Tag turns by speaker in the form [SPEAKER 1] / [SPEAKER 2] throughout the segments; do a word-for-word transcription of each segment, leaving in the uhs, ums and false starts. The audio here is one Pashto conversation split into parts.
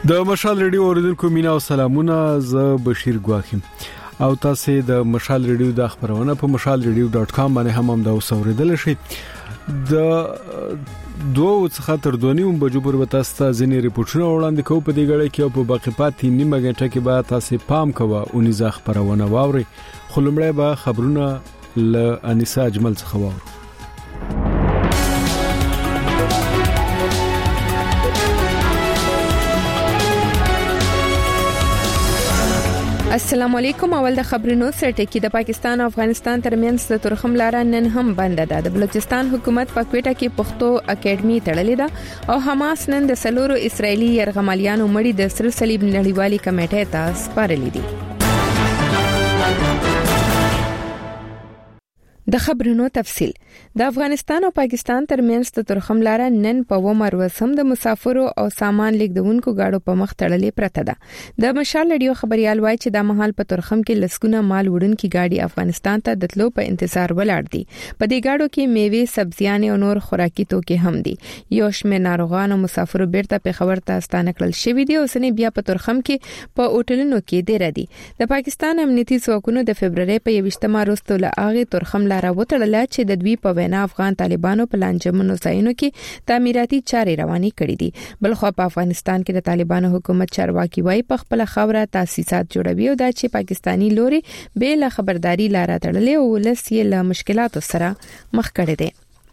[SPEAKER 1] د مشال ریډیو اوریدونکو مینا او سلامونه، زه بشیر ګواخیم او تاسو د مشال ریډیو د خبرونه په مشال ریډیو ډاټ کام باندې هم هم دا اوریدل شي. د دوه څخه تر دوه نیم بجو پر وتاستا ځینې ریپورتونه وړاندې کوو په دې غړي کې او په باقی پاتې نیمه غنټه کې به تاسو پام کوو او نيزه خبرونه واوري. خلمړې به خبرونه ل انیسا اجمل څخه واورو.
[SPEAKER 2] السلام علیکم. اول د خبرونو سره کې د پاکستان او افغانستان ترمنځ د تورخم لار نن هم بند ده. د بلوچستان حکومت په کوټه کې پښتو اکیډمي تړلې ده او حماس نن د سلورو اسرایلی يرغمالیانو مړي د سر صلیب نړیوالي کمیټې ته سپارلې دي. د خبرونو تفصيل. د افغانستان او پاکستان ترمنځ د تورخم لار نن په ومر وسم د مسافرو او سامان لیږدونکو گاډو په مخ تړلې پرته ده. د مشال ریډیو خبريال وایي چې د محل په تورخم کې لسګونه مال وړونکي گاډي افغانستان ته د تلو په انتظار ولاړ دي. په دې گاډو کې میوه، سبزيان او نور خوراکي توکي هم دي. یو شمېر ناروغان او مسافرو بیرته په خبر ته ستانه کړل شوې دي او سنې بیا په تورخم کې په اوټلونو کې ډیر دي. د پاکستان امنیتي ځواکونو د فبرवरी په یوشتمه وروسته له اغه تورخم لار وتړل چې د دوی په وینا افغان طالبانو په لانجمنو ځایونو کې تعمیراتي چارې روانې کړې دي. بلخو په افغانستان کې د طالبانو حکومت چارواکي وايي په خپل خبره تاسیسات جوړوي او دا چې پاکستانی لوري به له خبرداري لاره تړلې او ولسی له مشکلاتو سره مخ کړي دي.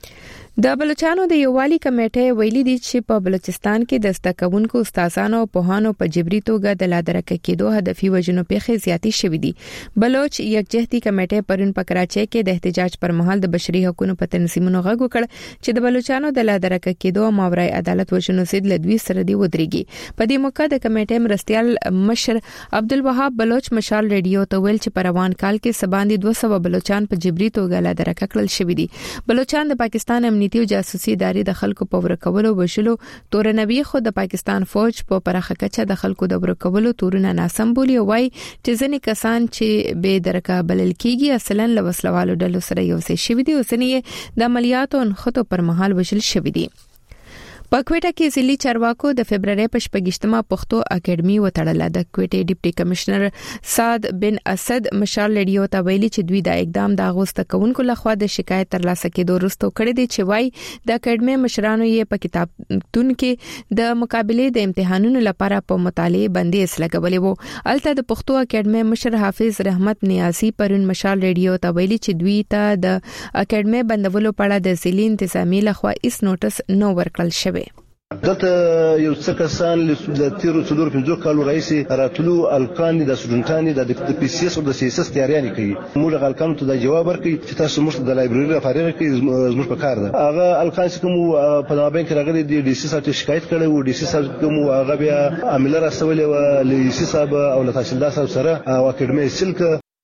[SPEAKER 2] د بلوچستان د یووالي کمیټې ویلي دي چې په بلوچستان کې د استکونکو استادانو او پوهانو په جبري توګه د لادرکه کېدو هدفي وجنو پیښې زیاتې شوې دي. بلوچ یکجهتي کمیټې پرون په کراچۍ کې د احتجاج پر مهال د بشري حقوقو په تنظیمونو غږ وکړ چې د بلوچستان د لادرکه کېدو او ماورای عدالت وجنو سید لدوی سره دی ودرېږي. په دې موقع د کمیټې مرستيال مشر عبدالوهاب بلوچ مشال ریډیو ته ویل چې په روان کال کې سباندې دوه سوه بلوچستان په جبري توګه لادرکه کړل شوې دي. بلوچستان د پاکستان امنیتي او جاسوسي ادارې د خلکو په ورکولو وشلو تورنوي خو د پاکستان فوج په پرخه کچه د خلکو د ورکولو تورونه ناسم بولی او وايي چې ځینې کسان چې به درکه بلل کیږي اصلا له وسلوالو ډلو سره یو څه شوي دي او ځینې د عملیاتو خطو پر مهال وشل شوي دي. په کوټه کې ځلي چارواکو د فبرवरी په شپږشتمه پښتو اکیډمي وتړله. د کوټې ډیپټي کمشنر سعد بن اسد مشال ریډیو ته ویلي چې دوی د اقدام د اغوسته کوونکو لخوا د شکایت ترلاسه کېدو وروسته کړی دی چې وايي د اکیډمي مشرانو یې په کتابتون کې د مقابله د امتحانونو لپاره په مطالعه بندیز لګولې وو. الته د پښتو اکیډمي مشر حافظ رحمت نیازي پرون مشال ریډیو ته ویلي چې دوی ته د اکیډمي بندولو په اړه د ځلي انتظامی لخوا هیڅ نوټس نو ورکړل شوی.
[SPEAKER 3] دلته یو څه کسان د تیرو څلور پنځو کالو رئیس راتلو الکان د سټډنټانی د پی سی اس او د سی اس اس تیاریان کوي. موږ الکان ته د جواب ورکړي چې تاسو موږ د لایبرری لپاره کې زموږ په کار ده. هغه الکان چې کوم په مابین کې راغلي دی ډي سی صاحب شکایت کړي او ډي سی صاحب کوم هغه بیا عامل راستولې و ل سی صاحب او ل تحصیلدار صاحب سره او اکیډمي سلک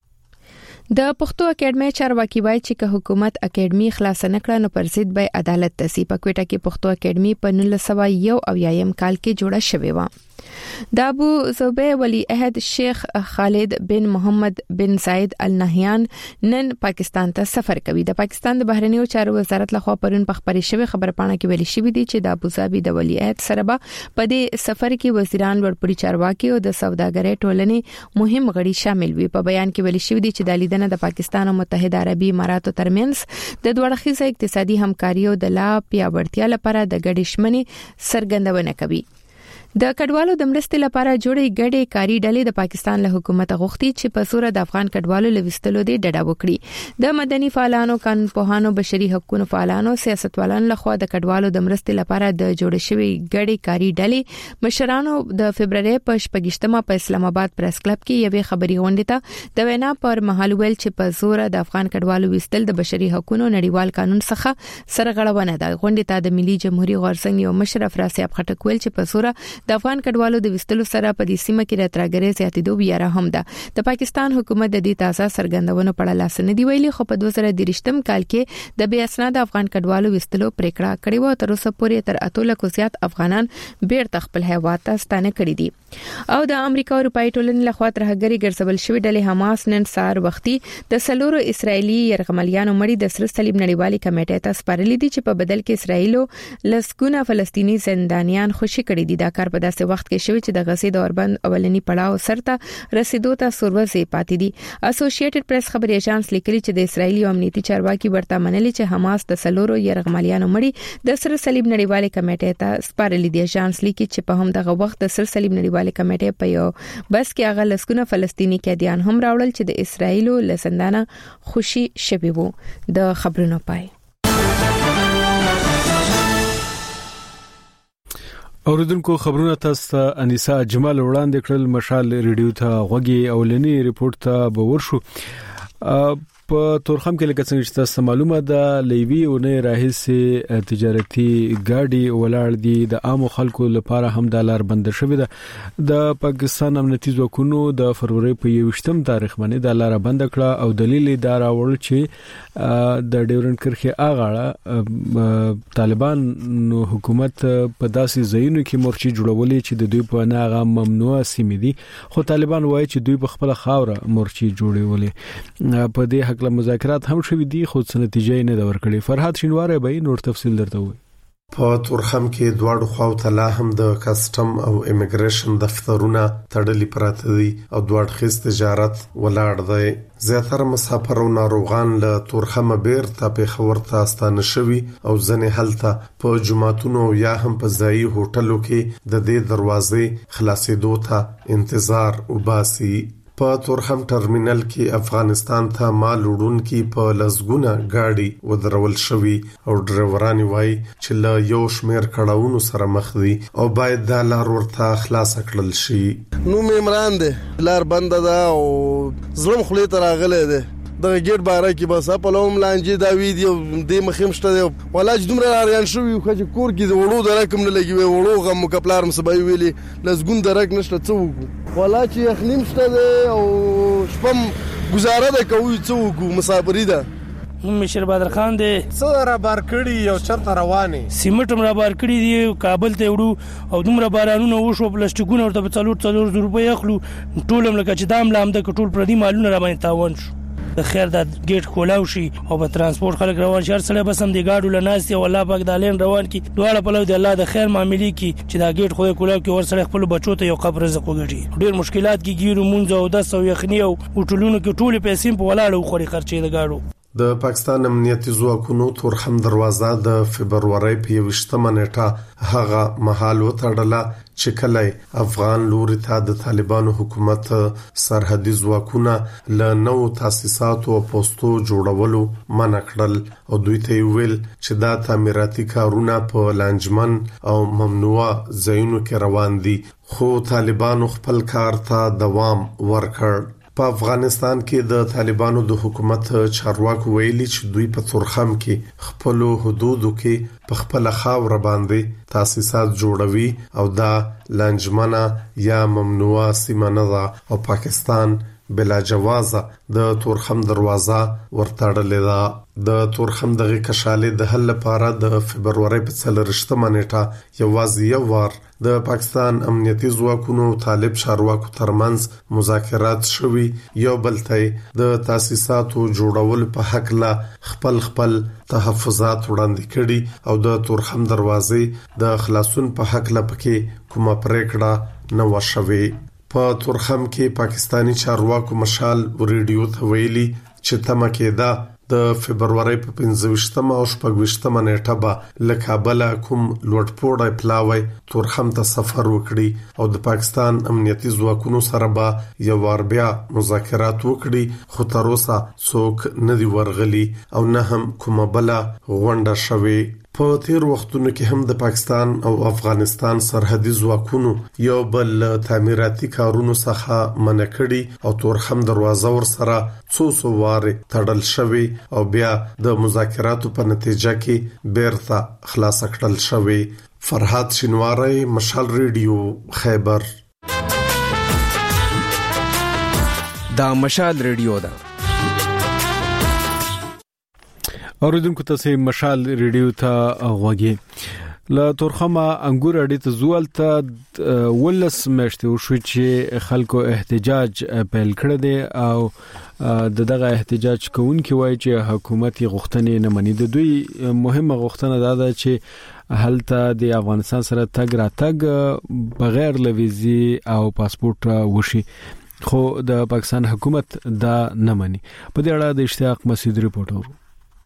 [SPEAKER 2] د پښتو اکیډمي چارواکي وایي چې که حکومت اکیډمي خلاص نه کړي نو پر ضد به عدالت تسی. په کوټه کې پښتو اکیډمي په نولس سوه یو اویایم کال کې جوړه شوې و. د ابو ظبي ولی عہد شیخ خالد بن محمد بن زاید النهیان نن پاکستان ته سفر کوي. د پاکستان د بهرنیو چارو وزارت لخوا پرون په خبري شوی خبرپاڼه کې ویل شوی دی چې د ابو ظبي د ولی عہد سره په دې سفر کې وزیران لوړپوړي چارواکي او د سوداګرۍ ټولنې مهم غړي شامل وي. په بیان کې ویل شوی دی چې د لیدنه د پاکستان او متحده عربي اماراتو ترمنځ د دوه اړخیزه اقتصادي همکاري او د لا پیاوړتیا لپاره د ګډې شمنې څرګندونه کوي. د کډوالو د مرستې لپاره جوړې ګډې کاری ډلې د پاکستان له حکومت غوښتي چې په صورت د افغان کډوالو لويستلو د ډډه وکړي. د مدني فعالانو، قانون پوهانو، بشري حقوقو فعالانو، سیاستوالانو لخوا د کډوالو د مرستې لپاره د جوړ شوی ګډې کاری ډلې مشرانو د فبرवरी په شپږشتمه په اسلام آباد پریس کلب کې یوې خبري غونډې ته د وینا پر مهال ویل چې په زور د افغان کډوالو وستل د بشري حقوقو نړیوال قانون څخه سرغړونه ده. غونډې ته د ملي جمهوریت غورځنګ یو مشر افراسي خټک ویل چې په زور د افغان کډوالو د وستلو سره په دې سیمه کې راتراګرې زیاتېدو بیا هم ده. د پاکستان حکومت د دې تازه سرګندونو په اړه لاس نه دی ویلي خو په دوه زره دریشتم کال کې د بې اسناد افغان کډوالو وستلو پریکړه کړې و. تر اوسه پورې تر اتو لکو زیات افغانان بیرته خپل هیواد ته ستانه کړي دي. او د امریکا او اروپאי ټولنې لخوا ترهګری ګرځول شوی ډلې حماس نن سار وختي د سلورو اسرایلی يرغمالیانو مړي د سر صلیب نړیوالي کمیټې ته سپارلې دي چې په بدل کې اسرایلو لسګونه فلسطینی زندانیان خوشي کړي دي. دا کار په داسې وخت کې شوی چې د غزې د اوربند اولنی پړاو سرته رسیدو ته سروزې پاتې دي. اسوسییټډ پریس خبري اژانس لیکلي چې د اسرایلی امنیتي چارواکي ورته منلي چې حماس د سلورو يرغمالیانو مړي د سر صلیب نړیوالې کمیټې ته سپارلي دي. اژانس لیکي چې په هم دغه وخت د سر صلیب نړیوالې کمیټې په یو بس کې هغه لسکونه فلسطینی قیدیان هم راوړل چې د اسرایلو لسندانه خوشي شوي وو. د خبرونو پای.
[SPEAKER 1] اوریدونکو خبرونه تاسو ته انیسا جمال وړاندې کړل. مشال ریډیو ته غوږی اولنی ریپورت ته به ورشو. په تورخم کې لکه څنګه چې تاسو معلومه ده لیوی او نه راهیسه تجارتي ګاډي ولاړ دي د عام خلکو لپاره هم د لار بند شوې ده. د پاکستان امنیتي ځواکونو د فروری په یوشتم تاریخ باندې د لار بند کړه او دلیل یې دا راوړل چې د ډیورنډ کرښې اغاړه طالبان حکومت په داسې ځایونو کې مورچې جوړولې چې د دوی په ناغه ممنوع سیمې دي، خو طالبان وایي چې دوی په خپل خاوره مورچې جوړولې. په دې حق له مذاکرات هم شوې دي خو څه نتیجه نه دا ورکړي. فرحات شینواری به نور تفصیل درته وایي.
[SPEAKER 4] په تورخم کې دواړو خواو ته لا هم د کسټم او امیګریشن دفترونه تړلي پراته دي او دواړخیز تجارت ولاړ دی. زیاتره مسافر او ناروغان له تورخم بیرته پیښور ته ستانه شوي او ځنې هلته په جمعتونو یا هم په ځایي هوټلو کې د دې دروازې خلاصېدو ته انتظار وباسي. په تورخم ټرمینل کې افغانستان ته مال وړونکي په لزګونه گاډي ودرول شوي او ډرایوران وایي چې له یو شمیر کړهونو سره مخ دي او باید د لار ورته خلاص کړل شي.
[SPEAKER 5] نو عمران دی لار بند ده او زلم خلی تر غلې ده د ګیټ باره کې بس په لوم لانجې دا ویډیو د مخمشته دی ولاج دومره اړین شوی چې کور کې د وړو د رقم نه لګي وړو غو کپلار مسبای ویلي لزګون د رق نشته څو ولا چې اخلیم شته دی او شپم گزاره ده کوي څو مسافری ده.
[SPEAKER 6] مشر بدر خان دی
[SPEAKER 7] څو را بار کړي یو چرته رواني
[SPEAKER 6] سیمټم را بار کړي دی کابل ته وړو او دومره بارانونه وشو پلاستیکونه ورته په څلور څلور روپۍ اخلو ټولم لکه چې دام لام د ټول پردي مالونه را باندې تاوان شو. د خیر د ګیټ کولاو شي او په ترانسپورت خلک روان شي سره بس هم دی گاډو لناستي او الله پاک د لین روان کی دواړه په لو د الله د خیر معاملې کی چې دا ګیټ خو کولاو کی ور سره خپل بچو ته یو قبر رزق وګټي. ډیر مشکلات کی ګیرو مونږ او د سو یخنی او ټولونو کې ټول پیسې په ولاړو خوري خرچې د گاډو.
[SPEAKER 4] د پاکستان امنیتي ځواکونو تورخم دروازه د فبرवरी په یوشتمه نیټه هغه محل وتړله چې کله افغان لوري ته د طالبانو حکومت سرحدي ځواکونه له نو تاسیساتو او پوسټو جوړولو منع کړل او دوی ته ویل چې دا تعمیراتي کارونه په لانجمن او ممنوع ځایونو کې روان دي، خو طالبانو خپل کار ته دوام ورکړ. په افغانستان کې د طالبانو د حکومت چارواکو ویلي چې دوی په تورخم کې خپل حدودو کې په خپل خاور باندې تاسیسات جوړوي او دا لانجمنه یا ممنوعه سیمه نه ده او پاکستان بلا جوازه د تورخم دروازه ورتړلې ده. د تورخم دغه کشالې د حل لپاره د فبرवरी په څلورشتمه نیټه یوازې یو وار د پاکستان امنیتي ځواکونو طالب چارواکو ترمنځ مذاکرات شوي، یو بل ته د تاسیساتو جوړول په حق لا خپل خپل تحفظات وړاندې کړي او د تورخم دروازې د خلاصون په حق لا پکې کومه پریکړه نه وشوي. په تورخم کې پاکستانی چارواکو مشال ریډیو ته ویلي چې تمه کېده د فبرवरी په پنځه او شپږ نیټه به له کابل کوم لوټپوړی پلاوی تورخم ته سفر وکړي او د پاکستان امنیتي ځواکونو سره به یو وار بیا مذاکرات وکړي، خو تر اوسه څوک نه دی ورغلي او نه هم کومه بل غونډه شوي. په تیر وختونو کې هم د پاکستان او افغانستان سرحدي ځواکونو یو بل تعمیراتي کارونو څخه منع کړي او تورخم دروازه ور سره څو څو واره تړل شوی او بیا د مذاکراتو په نتیجه کې بیرته خلاص کړل شوی. فرحات شینواری، مشال ریډیو، خیبر.
[SPEAKER 8] دا مشال ریډیو ده.
[SPEAKER 1] اوریدونکو تاسو مشال ریډیو ته غوږی له تورخمه انګور اړې ته زوال ته ولس مشته وشو چې خلکو احتجاج پیل کړی دی او د دغه احتجاج کوونکي وایي چې حکومت غوښتنې نه مني. د دوی مهمه غوښتنه دا ده چې هلته د افغانستان سره تګ راتګ بغیر له ویزي او پاسپورت وشي، خو د پاکستان حکومت دا نه مني. په دې اړه د اشتیاق مسعود ریپورت اورو.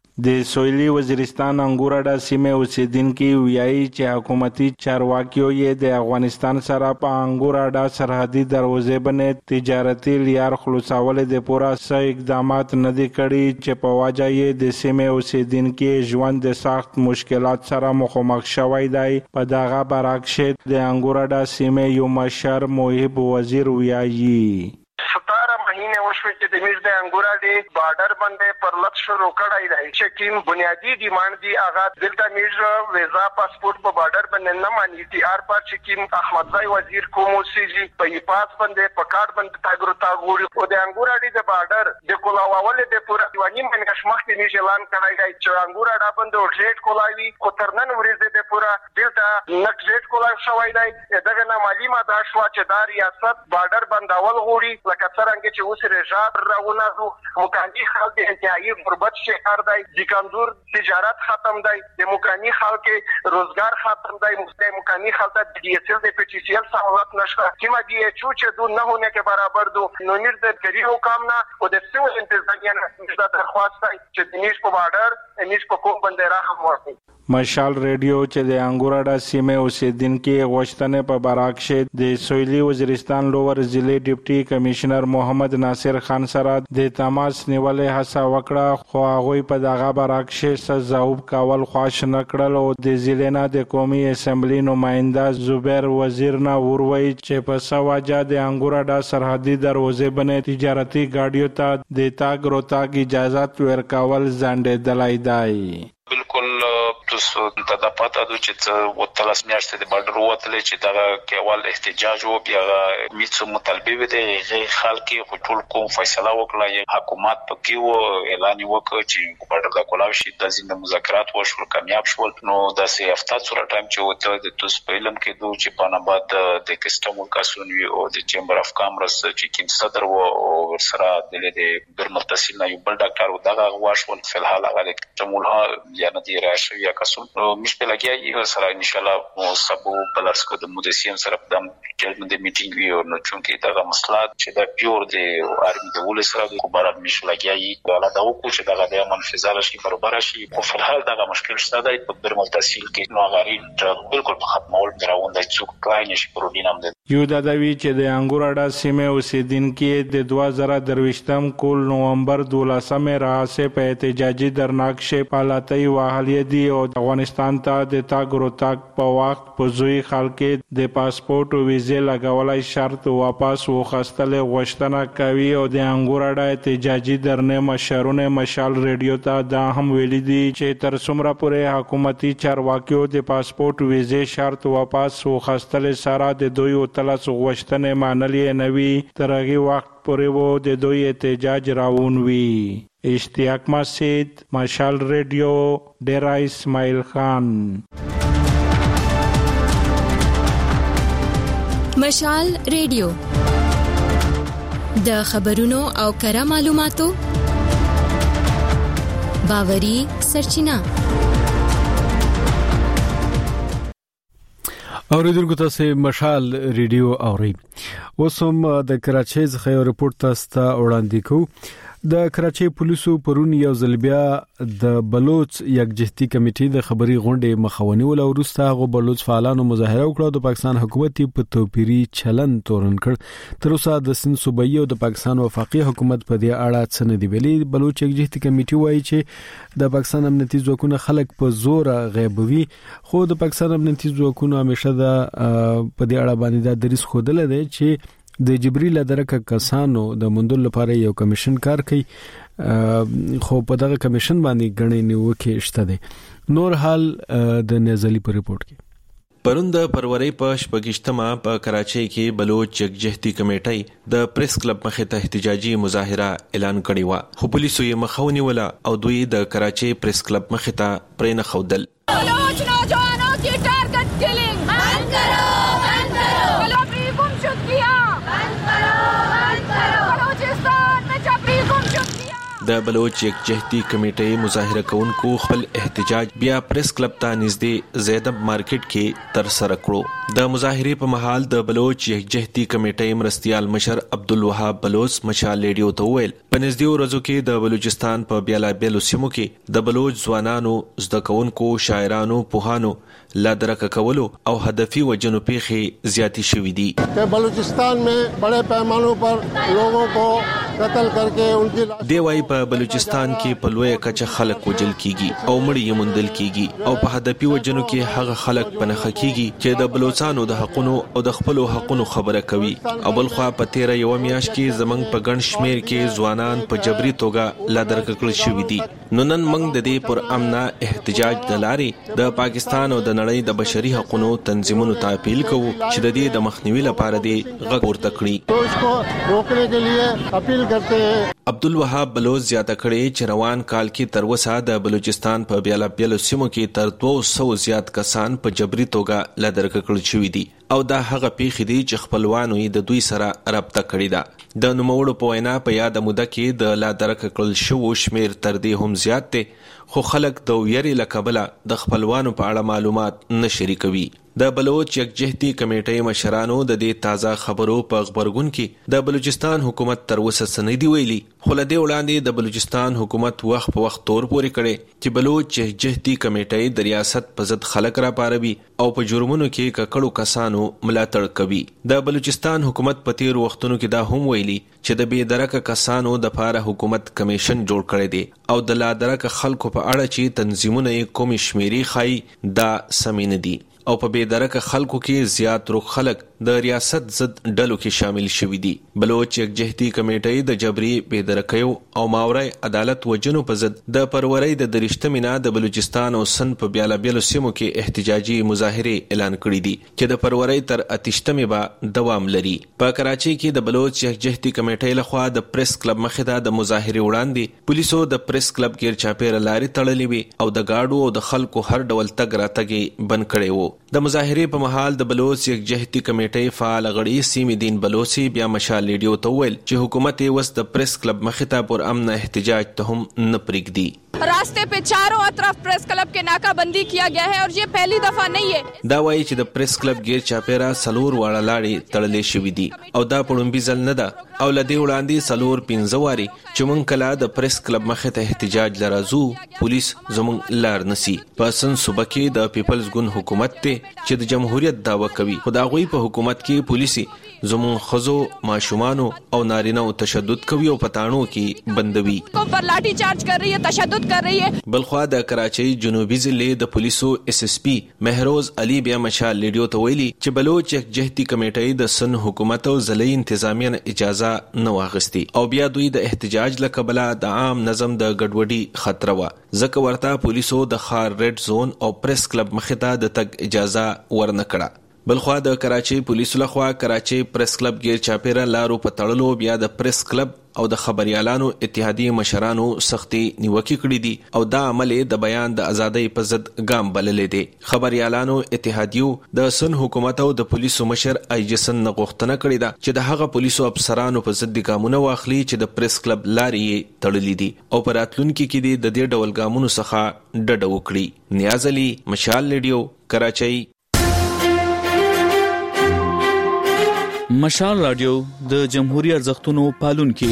[SPEAKER 9] د سویلي وزیرستان انګوراډا سیمه اوسیدونکو ویایي چې حکومتي چارواکیو یې د افغانستان سره په انګوراډا سرحدي دروازې باندې تجارتي لار خلاصول د پوره سې اقدامات نه دي کړي چې په واجه یې د سیمه اوسیدونکو ژوند د سخت مشکلات سره مخامخ شوی دی. په دغه برعکس د انګوراډا سیمه یو مشر محب وزیر ویایي
[SPEAKER 10] ستاره مهینه وشوه چې د میز د انګوراډي بارډر باندې پرلط شروع کړای دی چې کوم بنیادی ډیماند دی هغه دلته میز ویزا پاسپورت په بارډر باندې نه مانی ټي آر پر چې کوم احمدزای وزیر کوم سيجي په پاس باندې په کارت باندې تاګرو تاګوري او د انګوراډي د بارډر د کولاوول د پورا دیوانی باندې کشمخ کې میز اعلان کړای دی چې انګوراډا باندې ټریډ کولاوي خو ترنن ورځ د پورا دلته نک ټریډ کولاوي شوی دی دغه نه معلومه ده شو چې د ریاست بارډر باندې غوړي لکه څنګه چې اوس رجاب راونه دو مکانی خلک انتهایی غربت شهر دی ځکاندور تجارت ختم دی د مکانی خلک روزګار ختم دی مکانی خلک د ډي اس ال د پی ټي سی ال سہولت نشته کیما دی ایچ او چې دو نه هونه کې برابر دو نو نیر د کری حکام نه او د سیول انتظامیه نه د درخواست دی چې د نیش په بارډر نیش په کوم باندې راخم ورکړي.
[SPEAKER 9] مشال ریډیو چې د انګوراډا سیمه اوسیدونکو غوښتنه په برعکس د سویلي وزیرستان لوور ضلع ډیپټي کمشنر محمد ناصر خان سره د تماس نیولې هڅه وکړه، خو هغه په دغه برعکس ځواب کول خوښ نه کړل او د ضلع نه د قومي اسمبلی نماینده زبیر وزیر نه وروي چې په سواجه د انګوراډا سرحدي دروازې باندې تجارتي ګاډیو ته د تاګ روتاګ اجازه ورکول ځنډېدلای دی.
[SPEAKER 11] بالکل تاسو ته د پاتہ د چې وتلس میاشتې د بارډر وتلې چې دا کېوال احتجاج او بیا میڅ مطالبه وته غي خلک خپل کوم فیصله وکړه حکومت په کېو اعلان وکړ چې بارډر د کولاو شي د زنده مذاکرات وشول کامیاب شول. نو د سي هفته سره ټایم چې وته د تاسو په علم کې دوه چې په نبات د کسټم کاسونوي او د چمبر اف کامرس چې کیم صدر او سره د د متصل نه یو بل ډاکټر دغه واشول په الحال هغه کومه یا نه دی راشي یا کسو مشکل لګي سره ان شاء الله سبو بلرسکو د مدسیم سره د جلد د میټینګ وی او نو چې دا مسله چې دا پیور دی ارمي د ول سره د خبرات مشکل لګي دا دا وکړو چې دا د منفذاله شي برابر شي په الحال دا مشکل شته د په متصل کې نو غاری بالکل ختمول دراوند چې کلاین شي پروډینم ده.
[SPEAKER 9] یو د دوی چې د انګوراډا سیمه اوسیدونکو د دوه زره درويشتم کول نومبر دولسمه راځي په احتجاجي درناکشه پالاتي واهلي دي او افغانستان ته د تاګ روتاګ په وخت په زوی خلک د پاسپورت او ویزه لګولای شرط واپس وخستل غوښتنه کوي او د انګوراډا احتجاجي درنه مشرونه مشال ریډیو ته دا هم ویلي دي چې تر څومره پورې حکومتي چارواکیو د پاسپورت ویزه شرط واپس وخستل سره د دوی او تلس غوښتنه مانلې نوي ترغي وخت پورې وو د دوی احتجاج راون وی. اشتیاق مسعود مشال ریډیو ډیرا اسماعیل خان.
[SPEAKER 12] مشال ریډیو د خبرونو او کره معلوماتو باوري سرچینه.
[SPEAKER 1] اوریدونکو تاسو مشال ریډیو اورئ. اوس هم د کراچۍ څخه یو رپورت تاسو ته وړاندې کوم. د کراچۍ پولیسو پرون یو ځل بیا د بلوچ یکجهتي کمیټې د خبري غونډې مخاوني ول او وروسته هغه بلوچ فعالانو مظاهره وکړه د پاکستان حکومت په توپیری چلن تورن کړ. تر اوسه د سند صوبایي او د پاکستان وفاقي حکومت په دې اړه څه نه دی ویلي. بلوچ یکجهتي کمیټې وایي چې د پاکستان امنیتي ځواکونه خلک په زور غیبوي، خو د پاکستان امنیتي ځواکونه همیشه د په دې اړه باندې د دریس خودل دي چې د جبريل درکه کسانو د مندل لپاره یو کمیشن کار کوي، خو په دغه کمیشن باندې غړي نیوکه شته دي. نور حال د نزلی په ریپورت کې
[SPEAKER 13] پرون د فروری په شپږشتمه په کراچۍ کې بلوچ یکجهتي کمیټې د پریس کلب مخې ته احتجاجي مظاهره اعلان کړی و، خو پولیسو یې مخاوني ولا او دوی د کراچۍ پریس کلب مخې ته پرې نه خودل.
[SPEAKER 14] بلوچ نوجوانوں کی ٹارگٹ کلنگ بند کرو بند کرو بلوچی گم شد کیا بند کرو بند کرو بلوچستان میں چپری گم شد کیا.
[SPEAKER 13] د بلوچ یکجهتي کمیټې مظاهره کوونکو خپل احتجاج بیا پریس کلب ته نږدې زیدب مارکیټ کې تر سره کړو. د مظاهرې په مهال د بلوچ یکجهتي کمیټې مرستيال مشر عبدالوهاب بلوچ مشال ریډیو ته ویل په نږدې ورځو کې د بلوچستان په بیلابیلو سیمو کې د بلوچ ځوانانو، زده کوونکو، شاعرانو، پوهانو لا درک کولو او هدفي وجنو پیخي زیاتی شوې دي.
[SPEAKER 15] کہ بلوچستان میں بڑے پیمانوں پر لوگوں کو قتل کر کے ان کی
[SPEAKER 13] دی وايي په بلوچستان کې په لوی کچه خلک وجل کیږي او مړی یې موندل کیږي او په هدفي وجنو کې هغه خلک پنهخ کیږي چې د بلوچستانو د حقونو او د خپل حقونو خبره کوي. او بل خو په تیر یو میاش کې زمنګ په ګڼ شمیر کې ځوانان په جبري توګه لا درک کړل شوې دي. نو نن موږ د دې پر امنا احتجاج د لارې د پاکستان او د نړۍ د بشري حقوقو تنظیمونو ته اپیل کوو چې د دې د مخنیوي لپاره دی غږ ورته کړي.
[SPEAKER 15] تو اس کو روکنے کے لیے اپیل کرتے ہیں.
[SPEAKER 13] عبدالوهاب بلوچ زیاته کړي چې روان کال کې تر وسه د بلوچستان په بیلابیلو سیمو کې تر دوه سوه زیات کسان په جبري توګه لا درک کړل شوي دي او دا هغه پیښې دي چې خپلوانو یې د دوی سره رابطه کړې ده. د نوموړو په وینا په یاد موده کې د لا درک کړل شوو شمیر تر دې هم زیات دی، خو خلک د ویري لکبله د خپلوانو په اړه معلومات نه شریکوي. د بلوچ یکجهتي کمیټې مشرانو د دې تازه خبرو په خبرګون کې د بلوچستان حکومت تر وسه سندې ویلي، خو له دې وړاندې د بلوچستان حکومت وخت په وخت تور پورې کړي چې بلوچ یکجهتي کمیټې د ریاست په ضد خلک را پاروي او په جرمونو کې ککړو کسانو ملاتړ کوي. د بلوچستان حکومت په تیر وختونو کې دا هم ویلي چې د بې درکه کسانو د پاره حکومت کمیشن جوړ کړی دی او د لا درکه خلکو په اړه چې تنظیمونه یې کومې شمیرې ښایي دا سمې نه دي او په بې درکه خلکو کې زیات روغ خلک د ریاست ضد ډلو کې شامل شوي دي. بلوچ یکجهتي کمیټې د جبري بې درکیو او ماورای عدالت وجنو په ضد د پرورۍ د درشتمې نه د بلوچستان او سن په بیلابیلو سیمو کې احتجاجي مظاهرې اعلان کړي دي چې د پرورۍ تر اتشتمې به دوام لري. په کراچۍ کې د بلوچ یکجهتي کمیټې لخوا د پریس کلب مخې ته د مظاهرې وړاندې پولیسو د پریس کلب غیر چاپیره لارې تړلې وي او د گاډو او د خلکو هر ډول تګ راتګ بند کړي وو. د مظاهرې په مهال د بلوچ یکجهتي کمیټې فعال غړي سیمې دین بلوچي بیا مشال ریډیو ته ویل چې حکومت یې وس د پریس کلب مخې ته پر امن احتجاج ته هم نه پرېږدي.
[SPEAKER 14] रास्ते पे चारों तरफ प्रेस क्लब के नाकाबंदी किया गया है और ये पहली दफा नहीं है.
[SPEAKER 13] دا وایي چې د پریس کلب غیر چاپیره سلور واړه لاړې تړلې شوې دي او دا پړومبي ځل نه ده او لدې وړاندې سلور پنځه واري چې مونږ کله د پریس کلب مخې ته احتجاج لرازو پولیس زمونږ لار نسی. په سن صوبه کې د پیپلز ګوند حکومت ته چې د جمهوریت داوا کوي خو دا غوي په حکومت کې پولیسي زمون خزو ماشومانو او نارینه او تشدد کوي او پټانو کې بندوي
[SPEAKER 14] کو پر لاٹھی چارج کر رہی ہے، تشدد کر رہی ہے.
[SPEAKER 13] بلخوا د کراچۍ جنوبي ضلع د پولیسو اس اس پی مهروز علي بیا مشال ریډیو ته ویلي چې بلوچ یکجهتي کمیټې د سن حکومت او ضلعي انتظامیه اجازه نه واغستي او بیا دوی د احتجاج لکبله د عام نظم د ګډوډي خطر و ځکه ورته پولیسو د خار ریډ زون او پریس کلب مخې ته د تګ اجازه ورنکړه. بلخوا د کراچۍ پولیسو لخوا کراچۍ پریس کلب غیر چاپیره لارو په تړلو بیا د پریس کلب او د خبريالانو اتحادیې مشرانو سختي نیوکه کړې دي او دا عمل د بیان د ازادۍ په ضد ګام بللې دي. خبريالانو اتحادیو د سن حکومت او د پولیسو مشر ایجسن غوښتنه کړې ده چې د هغه پولیسو افسرانو په ضد ګامونه واخلي چې د پریس کلب لارې تړلې دي او په راتلونکي کې د دې ډول ګامونو څخه ډډه وکړي. نیاز علي، مشال ریډیو، کراچۍ.
[SPEAKER 16] مشال رادیو د جمهوریت ارزښتونو پالونکي.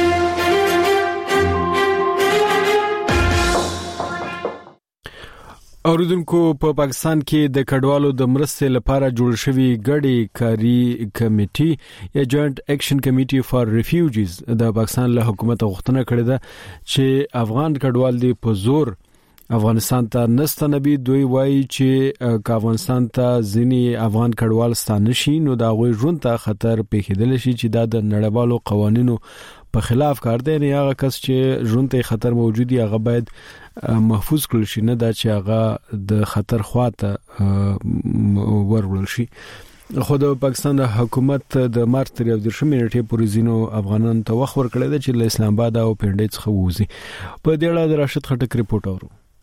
[SPEAKER 1] اوریدونکو په پاکستان کې د کډوالو د مرستې لپاره جوړ شوی ګډي کاری کمیټي یا جوائنٹ ایکشن کمیټي فار ریفیوجیز د پاکستان له حکومت غوښتنه کړې ده چې افغان کډوال دی په زور افغانستان ته نستنبي. دوی وایي چې که افغانستان ته ځینی افغان کډوال ستانه شي نو دا غوي ژوند ته خطر پیښیدل شي چې دا د نړیوالو قوانینو په خلاف کار دی. نه هغه کس چې ژوند ته خطر موجود دی هغه باید محفوظ کړل شي، نه دا چې هغه د خطر خواته ورول شي. خو د پاکستان حکومت د مارچ تر یو درشمې نیټې پورې زینو افغانانو ته وخت ورکړی دی چې له اسلام آباد او پنډۍ څخه ووزي. په دې اړه د راشد خټک ریپورت اورو.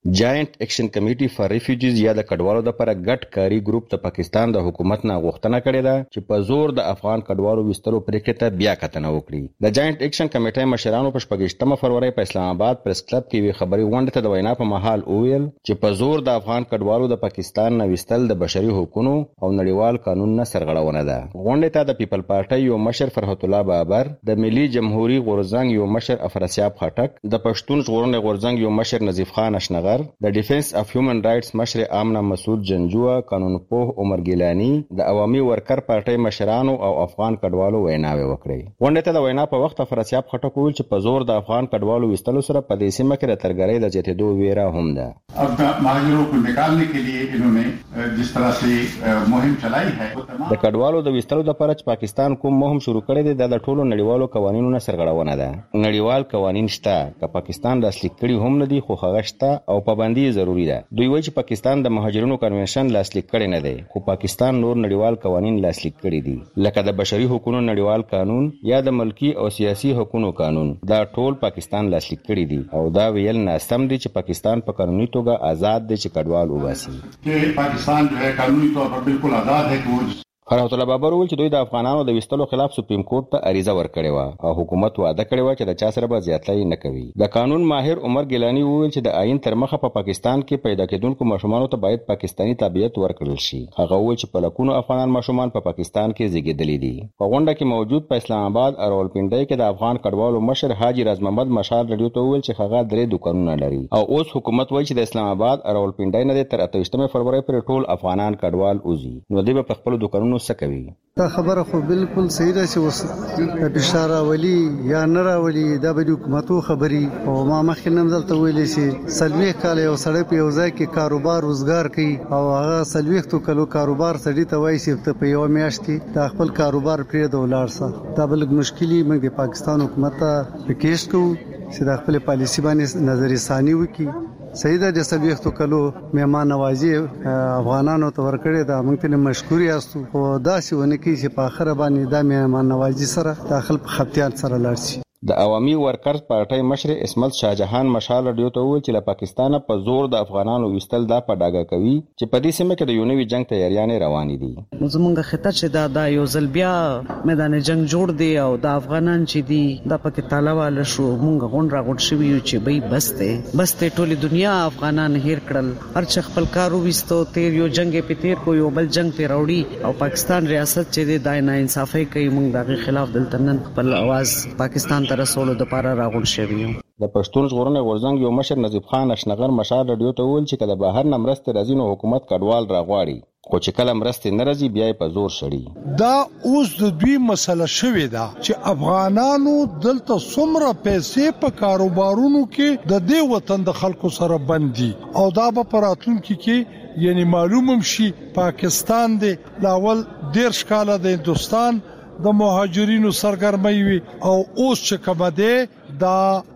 [SPEAKER 17] جاینټ اکشن کمیټي فار ریفیوجیز یا د کډوالو د لپاره ګډ کاری ګروپ ته پاکستان د حکومت نه غوښتنه کړې ده چې په زور د افغان کډوالو وستلو پریکړه ته بیا کتنه وکړي. د جاینټ اکشن کمیټي مشرانو په شپږشتمه فروری په اسلام آباد پریس کلب کې وی خبري غونډه ته د وینا په محل وویل چې په زور د افغان کډوالو د پاکستان نه وستل د بشري حقوقو او نړیوال قانون نه سرغړونه ده. غونډه ته د پیپل پارټي یو مشر فرحت الله بابر، د ملي جمهوریت غورزنګ یو مشر افراسیاب خټک، د پښتون ژغورنې غورزنګ یو مشر نظیف خان اشنغر، د ډیفنس اف هیومن رائټس مشر آمنه مسعود جنجوه، قانون پوه عمر ګیلانی، د عوامي ورکر پارټي مشرانو او افغان کډوالو ویناوي وکړي. غونډه ته د وینا په وخت افراسیاب خټک وویل چې په زور د افغان کډوالو وستلو سره په دې سیمه کې د ترګرۍ د زیاتېدو ویره هم ده.
[SPEAKER 18] अब महाजरों को निकालने के लिए इन्होंने जिस तरह से मुहिम चलाई है
[SPEAKER 17] د کډوالو د وستلو لپاره چې پاکستان کوم مهم شروع کړی دی د ټولو نړیوالو قوانینو نه سرغړونه ده. نړیوال قوانین شته چې پاکستان د اصلي کړي هم نه دي خو هغه شته او پابندي ضروری ده. دوی وایي چې پاکستان د مهاجرینو کنونشن لاسلیک کړي نه دی خو پاکستان نور نړیوال قوانین لاسلیک کړي دي لکه د بشري حقوقو نړیوال قانون یا د ملکی او سیاسي حقوقو قانون. دا ټول پاکستان لاسلیک کړي دي او دا ویل ناسم دي چې پاکستان په قانوني توګه آزاد دی چې کډوال وباسي.
[SPEAKER 18] कि पाकिस्तान जो है कानूनी तौर पर बिल्कुल आजाद है कि वो
[SPEAKER 17] فرحت الله بابر وویل چې دوی د افغانانو د وستلو خلاف سپریم کورټ ته عریضه ورکړې و او حکومت وعده کړې و چې د چا سره به زیاتۍ نه کوي. د قانون ماهر عمر ګیلانی وویل چې د آئین تر مخه په پاکستان کې پیدا کېدونکو ماشومانو ته باید پاکستاني تابعیت ورکړل شي. هغه وویل چې په لکونو افغان ماشومان په پاکستان کې زیږیدلي دي. په غونډه کې موجود په اسلام آباد او راولپنډي کې د افغان کډوالو مشر حاجی راز محمد مشال رډیو ته وویل چې هغه درې دوکانونه لري او اوس حکومت وایي چې د اسلام آباد او راولپنډي نه تر اتهشتمه فروری پورې ټول افغانان کډوال اوزي نو دوی په خپل دوکانونو څه کوي.
[SPEAKER 19] دا خبره خو بالکل صحیح ده چې اوس بشاره ولی یا نه راولي دا به حکومتو خبري او ما مخکې نن دلته ویلې چې سلويخ کال یو سړی په یو ځای کې کاروبار روزګار کوي او هغه سلويخ تو کلو کاروبار سړی ته وایي چې ته په یو میاشت کې دا خپل کاروبار پرې د ولارسه دا بل مشکلي موږ د پاکستان حکومت ته ریکوست کوو چې د خپل پالیسی باندې نظر ثاني وکړي. صحیح ده د سلويختو کلو مهمان نوازي افغانانو ته ورکړې ده موږ ته مشکور یاستو او دا څه ونه کې چې په اخر باندې د مهمان نوازي سره داخل په خپتيان سره لاړ شي.
[SPEAKER 17] د عوامي ورکرز پارټي مشر اسمت شاهجهان مشال رډیو ته وویل چې له پاکستانه په زور د افغانانو وستل دا په ډاګه کوي چې په دې سیمه کې د یو نوي جنگ تیاریانې روانې دي.
[SPEAKER 20] زمونږ خطر چې دا د یو ځل بیا میدان جنگ جوړ دی او د افغانان چې دي د پکې طالبان شو مونږ غون را غون شوی چې به بس ته بس ته ټوله دنیا افغانان هیر کړل هر څه خپل کارو وستو تیر یو جنگ په تیر کو یو بل جنگ ته راوړي او پاکستان ریاست چې د نه انصافي کوي مونږ دغه خلاف دلته نن خپل आवाज پاکستان ته رسولو د لپاره راغون شوی.
[SPEAKER 17] د پښتون ژغورنې غورځنګ یو مشر نظیف خان اشنغر مشال رډیو ته وویل چې کله بهر نه مرسته راځي نو حکومت کډوال راغواړي خو چې کله مرسته نه راځي بیا په زور شړي.
[SPEAKER 7] دا اوس د دوی مسله شوې ده چې افغانانو دلته څومره پیسې په کاروبارونو کې د دې وطن د خلکو سره بندي او دا به پراتونکو کې یعنی معلومم شي پاکستان دی لاول دیرش کاله د هندستان د مهاجرینو سرګرمي وي او اوس چې کومه ده دا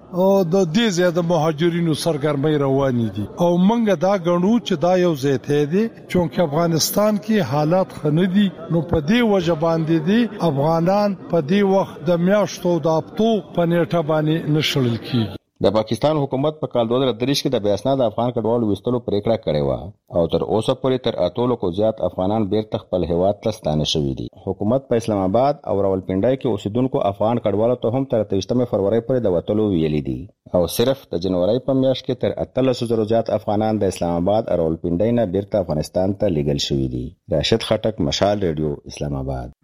[SPEAKER 7] د دې زیاده مهاجرینو سرګرمي روانې دي او منګه دا غنو چې دا یو زیته دي چې افغانستان کې حالات خندي نو په دې وجه باندې دي افغانان په دې وخت د میاشتو د اپتو په نیټه باندې نشړل کیږي.
[SPEAKER 17] د پاکستان حکومت په کال دوه هزار درې کې د بیاسنا د افغان کډوالو وستلو پریکړه کړې و او تر اوسه پورې تر اتلو کو زیات افغانان بیرته خپل هیواد ته ستانه شوي دي. حکومت په اسلام آباد او راولپنډي کې اوسیدونکو افغان کډوالو ته هم تر اتهشتمه فروری پورې د وټلو ویلي دي او صرف د جنوري په میاشت کې تر اتلس زره زیات افغانان د اسلام آباد او راولپنډي نه بیرته افغانستان ته لیږل شوي دي. راشد خټک، مشال ریډیو، اسلام آباد.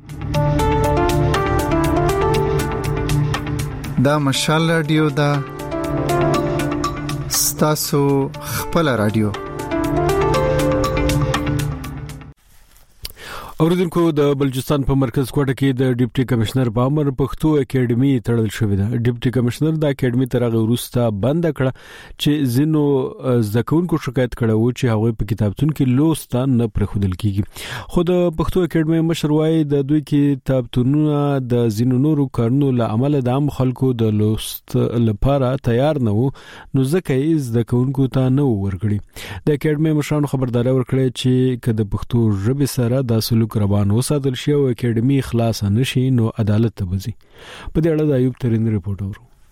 [SPEAKER 21] دا مشال ریډیو دا ستاسو خپل رادیو.
[SPEAKER 1] اوریدونکو د بلوچستان په مرکز کوټه کې د ډیپټي کمشنر په امر پښتو اکیډمي تړل شوې ده. ډیپټي کمشنر د اکیډمي تر هغه وروسته بند کړه چې زینو ځکهونکو شکایت کړه چې هغه په کتابتون کې لوست نه پرخودل کیږي. خو د پښتو اکیډمي مشر وايي د دوی کتابتونونه د زینو نورو کارونو له عمل د عام خلکو د لوست لپاره تیار نه وو نو ځکه یې ځکهونکو ته نه ورګړي. د اکیډمي مشرانو خبرداري ورکړه چې کله پښتو ژبه سره د سلوک روان وساتل شي او اکیډمي خلاص نشي نو عدالت ته وځي. په دې اړه د ایوب ترین ریپورت ورو.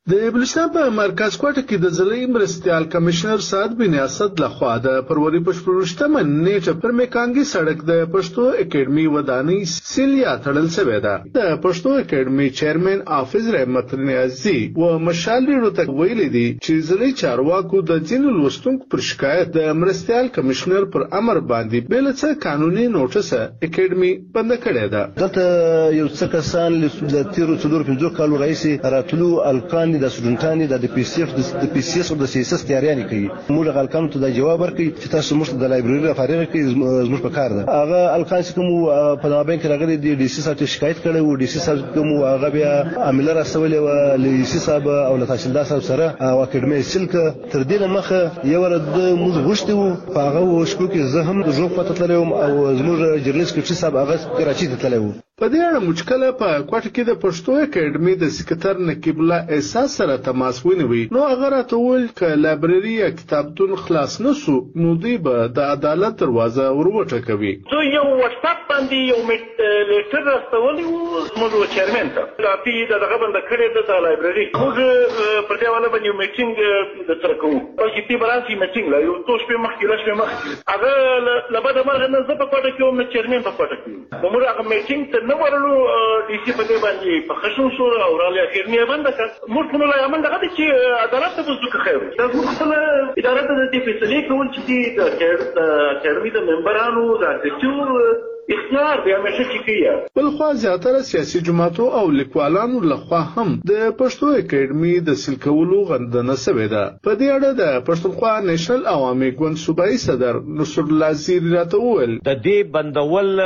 [SPEAKER 3] د بلوچستان په مرکز کوټه کې د ضلعي مرستيال کمشنر سعد بن اسد لخوا د فروری پښتونشتمه نیټه پر میکانګي سړک د پښتو اکیډمي ودانۍ سیلیا تړل شوې ده. د پښتو اکیډمي چیرمن حافظ رحمت نیازي و مشال ډیرو ته ویلي دي چې ضلعي چارواکو د ځینو لوستونکو پر شکایت د مرستيال کمشنر پر امر باندې بل څه قانوني نوټس اکیډمي بند کړې ده.
[SPEAKER 22] دلته یو څه کسان د تیرو څلور پنځو کالو راځي راتلو الکان د سټوډنټانو د پی سی اف د پی سی اس او د سی اس اس تیاریانه کوي. موږ غلکانو ته د جواب ورکړي چې تاسو موږ د لایبرری فارغ کړئ زموږ په کار ده. هغه الکان چې کوم په نامه کې راغلي دی ډي سي صاحب شکایت کړي او ډي سي صاحب کوم هغه بیا عامل راسولې و ل سی صاحب او له تحصیلدار صاحب سره او اکیډمي سلک تر دې مخه یو ورځ موږ غوښتو په هغه وشکو کې زه هم د ژوند پته تللم او زموږ جرنالست کې صاحب هغه کراچي ته تللی و.
[SPEAKER 3] په دې اړه مشکله په کوټه کې د پښتو اکیډمي د سکرټر نقیب الله احساس سره تماس ونیوي. نو هغه راته ویل ک لایبرری یا کتابتون خلاص نسو نو دوی به د عدالت دروازه وروټکوي.
[SPEAKER 23] زه یو واتس اپ باندې یو لیټر راستولی و موږ چیرمن ته راپی دغه بند کړی د لایبرری موږ پر دې ونه باندې میټینګ د سره کوو او چې تی برانسي میټینګ لا یو توش په مخ کې لاش په مخ هغه لبد مرغه نه زه په کوټه کې وم چیرمن په کوټه کې موږ هغه میټینګ نو ورلو ډي سي په دې باندې په خشن شو او رالی اخیرنی باندې کا موږ په لای امن دغه چې عدالت ته وځو خیر دا خپل اداره ته د دې فیصله کول چې د اکیډمي د ممبرانو د ټول اختیار دی همیشه چې کیه.
[SPEAKER 3] بل خو زیاتره سیاسي جماعتو او لیکوالانو لخوا هم د پښتو اکیډمي د سلکولو غندنه شوې ده. په دې اړه د پښتونخوا نېشنل عوامي ګوند صوبایي صدر نصر الله زیری راته وویل
[SPEAKER 24] د دې بندول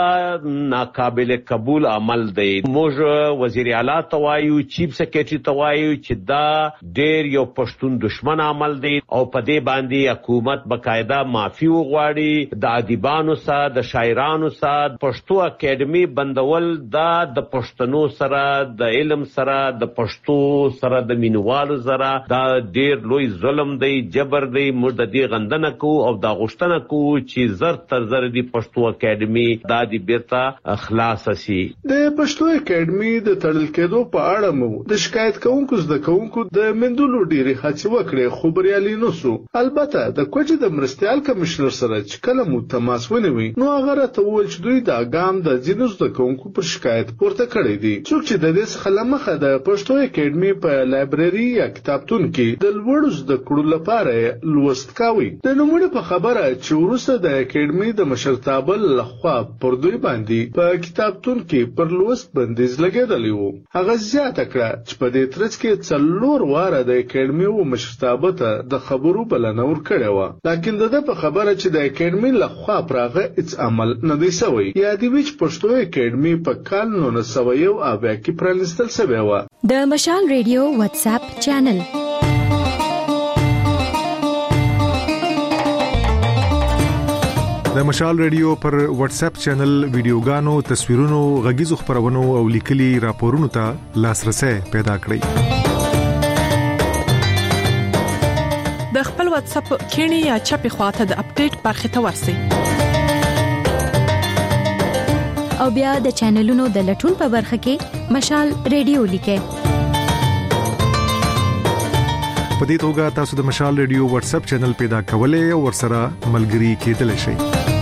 [SPEAKER 24] دا ناقابل قبول عمل دی. موږ وزیر اعلی ته وایو چیف سیکریټری ته وایو چې دا ډېر یو پښتون دشمن عمل دی او په دې باندې حکومت بقاعده معافي وغواړي. د ادیبانو سره د شاعرانو سره پښتو اکیډمي بندول دا د پښتنو سره د علم سره د پښتو سره د مینوالو سره دا ډیر لوی ظلم دی جبر دی. موږ د دې غندنه کوو او دا غوښتنه کوو چې زر تر زر دی پښتو اکیډمي دا د بیرته خلاص شي.
[SPEAKER 3] د پښتو اکیډمي د تړل کېدو په اړه مو د شکایت کوونکو زده کوونکو د مندولو ډیره هڅه وکړه خو بریالي نشو. البته د کوټې د مرستيال کمشنر سره چې کله مو تماس ونیوي نو هغه راته چې دوی د اګام د ځینو زده کوونکو پر شکایت پورته کړی دي. څوک چې د دې څخه لمخه د پښتو اکیډمي په لایبرری یا کتابتون کې د لوړو زده کړو لپاره لوست کوي. د نوموړي په خبره چې وروسته د اکیډمي د مشرتابه لخوا پر دوی باندې په کتابتون کې پر لوست بندیز لګیدلی و. هغه زیاته کړه چې په دې ترڅ کې څلور واره د اکیډمي او مشرتابه ته د خبرو بلنه ورکړې و. لکه د په خبره چې د اکیډمي لخوا پراغه هیڅ عمل نه دی سوی. یا دی ویچ پښتو اکیډمي په کال نو سو یو اویا کې پرانستل شوی و.
[SPEAKER 12] د مشال ریډیو واتس اپ چینل
[SPEAKER 25] د مشال ریډیو پر واتس اپ چینل ویډیوګانو تصویرونو غږیزو خبرونو او لیکلي راپورونو ته لاسرسي پیدا کړئ.
[SPEAKER 26] د خپل واتس اپ کینی یا چپی خواته د اپډیټ برخه ته ورسئ
[SPEAKER 12] او بیا د چینلونو د لټون په برخه کې مشال ریډیو لیکه.
[SPEAKER 25] په دې توګه تاسو د مشال ریډیو واتس اپ چینل پیدا کولای او ورسره ملګري کېدلی شئ.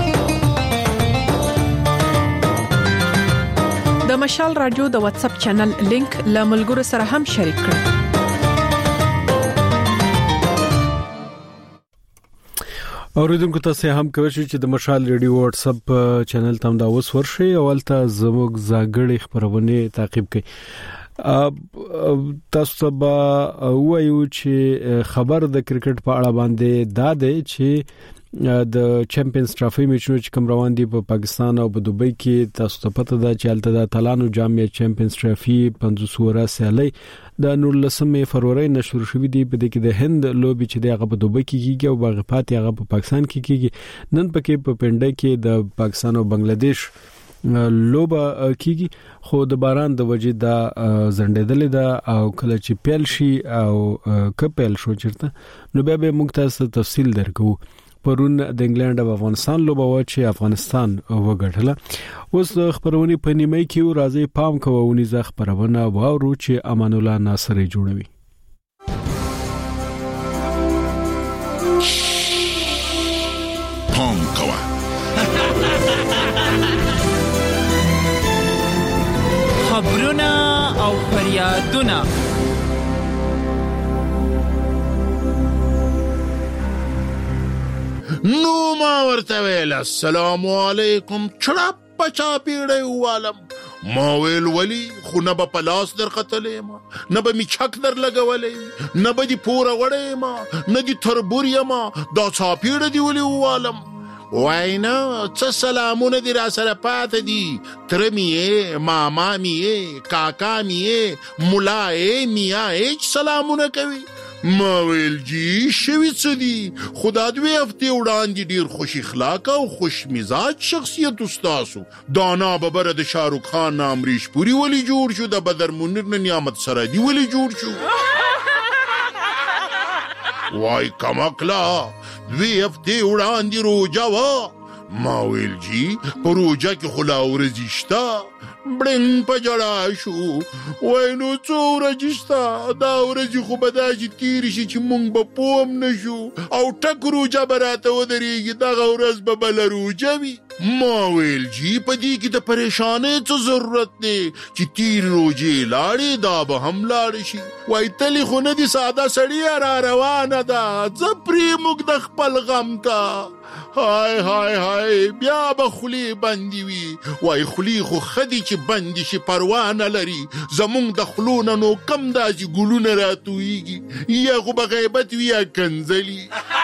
[SPEAKER 26] د مشال رادیو د واتس اپ چینل لینک له ملګرو سره هم شریک کړئ.
[SPEAKER 1] اوریدونکو تاسو هم کوئ چې د مشال ریډیو واتس اپ چینل تم دا اوس ورشي او البته زموږ زاګړې خبرونه تعقیب کړئ. تاسو به وایو چې خبر د کرکټ په اړه باندې دا دی چې د چمپیونز ټرافي میچونو چې کوم روان دي په پا پاکستان او په دوبۍ کې تاسو ته پته ده چې الته د تلانو جام چمپیونز ټرافي پنځوس ورا سیالي د نولسمې فروری نشور شوې دي. په دې کې د هند لوبي چې دغه په دوبۍ کې کیږي او باغپات هغه په پاکستان کې کیږي. نن پکې په پنډه کې د پاکستان او بنگلاديش لوبه کیږي خو د باران د وجې دا زندېدل ده او کله چې پیل شي او کپل شو چرته نو به موږ تاسو تفصیل درکو. پرون د انګلند او افغانستان لوبه و چې افغانستان وګټله. اوس خبرونه په نیمه کې راځي پام کوونی ځخ خبرونه واورو چې امان الله ناصر جوړوي.
[SPEAKER 2] پام کوه.
[SPEAKER 4] خبرونه او فریادونه
[SPEAKER 5] نو ما ورته ویل السلام علیکم چړپ پچا پیړی والم. ما ویل ولی خو نه به په لاس در ختلی ما، نه به می چک در لګولی، نه به دی پوره وړی ما، نه دی تربور یما، دا چاپیړه دی ولی والم. وای نه څه سلامونه دی را سره پاته دی، تره می یې، ماما می یې، کاکا می یې، ملا یې، میا یې سلامونه کوي. ما ویل جی شوی څه دي، خدا دوی هفتې وړاندې ډېر خوش اخلاقه او خوش مزاج شخصیت استاسو. دانا ببره د شاهرخ خان نه امریش پوري ولی جوړ شو، د بدر منیر نه نعمت سرادي ولی جوړ شو. وای کمکلا دوی هفتې وړاندې روجه وه. ما ویل جی په روجه کې خو لا ورځې شته. بړنګ په جړا شو. وای نو څو ورځې شته، دا ورځې خو به داسې تېرې شي چې موږ به پوه هم نه شو او ټک روجه به راته ودرېږي، دغه ورځ به بله روجه وي. ما ویل جی په دې کې د پریشانۍ څه ضرورت دی چې تېرې روجې لاړې دا به هم لاړې شي. وای تلې خو نه دي ساده سړیه را روانه ده، ځه پرېموږ د خپل غم ته. های های های بیا به خولې بندې وي. وای خولې خو ښه دي چې بندې شي، پروا نه لري. زمونږ د خولو نه نو کم داسې ګلونه راتویږي، یا خو به غیبت وي یا کنځلي.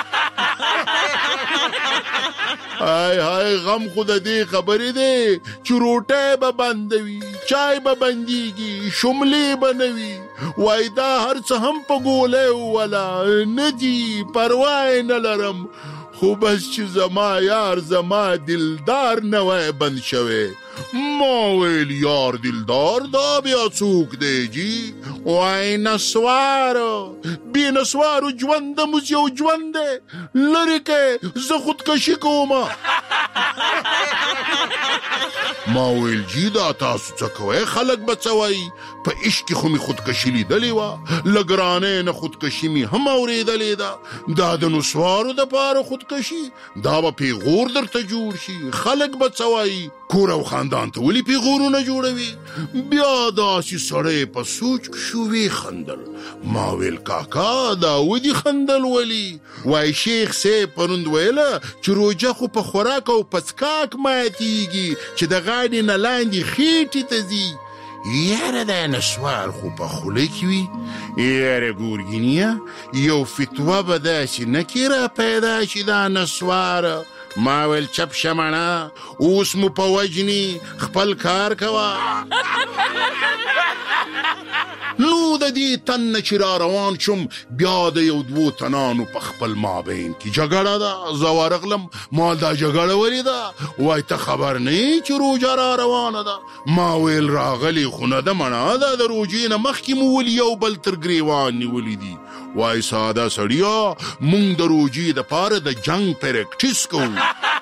[SPEAKER 5] های های غم خو د دې خبرې دی چې روټۍ به بندوي، چای به بندېږي، شملې به نه وي. وای دا هر څه هم په ګولی ووله نه دي، پروا یې نه لرم، خو بس چې زما یار زما دلدار نه وای بند شوی. ما ویل یار دلدار دا بیا څوک دی جی؟ وای نسوارو، بې نسوارو ژوند د موس یو ژوند دی، لرې که زه خودکشي کومه. ما ویل جی دا تاسو څه کوئ، خلک به څه وایي؟ په عشق کې خو مې خودکشي لیدلې وه، له ګرانۍ نه خودکشي مې هم اورېدلې ده. دا د نسوارو دپاره خودکشي، دا به پیغور درته جوړ شي، خلک به څه وایي؟ کور او خاندان ته ولې پیغورونه جوړوي؟ بیا داسې سړی په سوچ شو وی خندل. ما ویل کاکا دا ودې خندل ولي؟ وای شیخ صاحب پروند ویله چې روجه خو په خوراک او په څښاک ماتېږي چې د غاړې نه لاندې خېټې ته ځي. یاره دا نسوار خو په خوله کې وي. یاره ګورګینیه یو فتوه به داسې نه کې را پیدا شي دا نسواره. ما ویل چپ شمنه اوس مو په وجني، خپل کار کوه. نو د دې تن نه چې را روان شم، بیا د یو دوو تنانو په خپل مابین کې جګړه ده. زه ورغلم، ما دا جګړه ولې ده؟ وای ته خبر نه یې چې روجه را روانه ده؟ ما ویل راغلی خو نه ده مڼه، دا د روجې نه مخکې مو ولي یو بل تر ګریوان نیولي دي. وای ساده سړیا مونږ د روجې دپاره د جنګ پریکټیس کوو.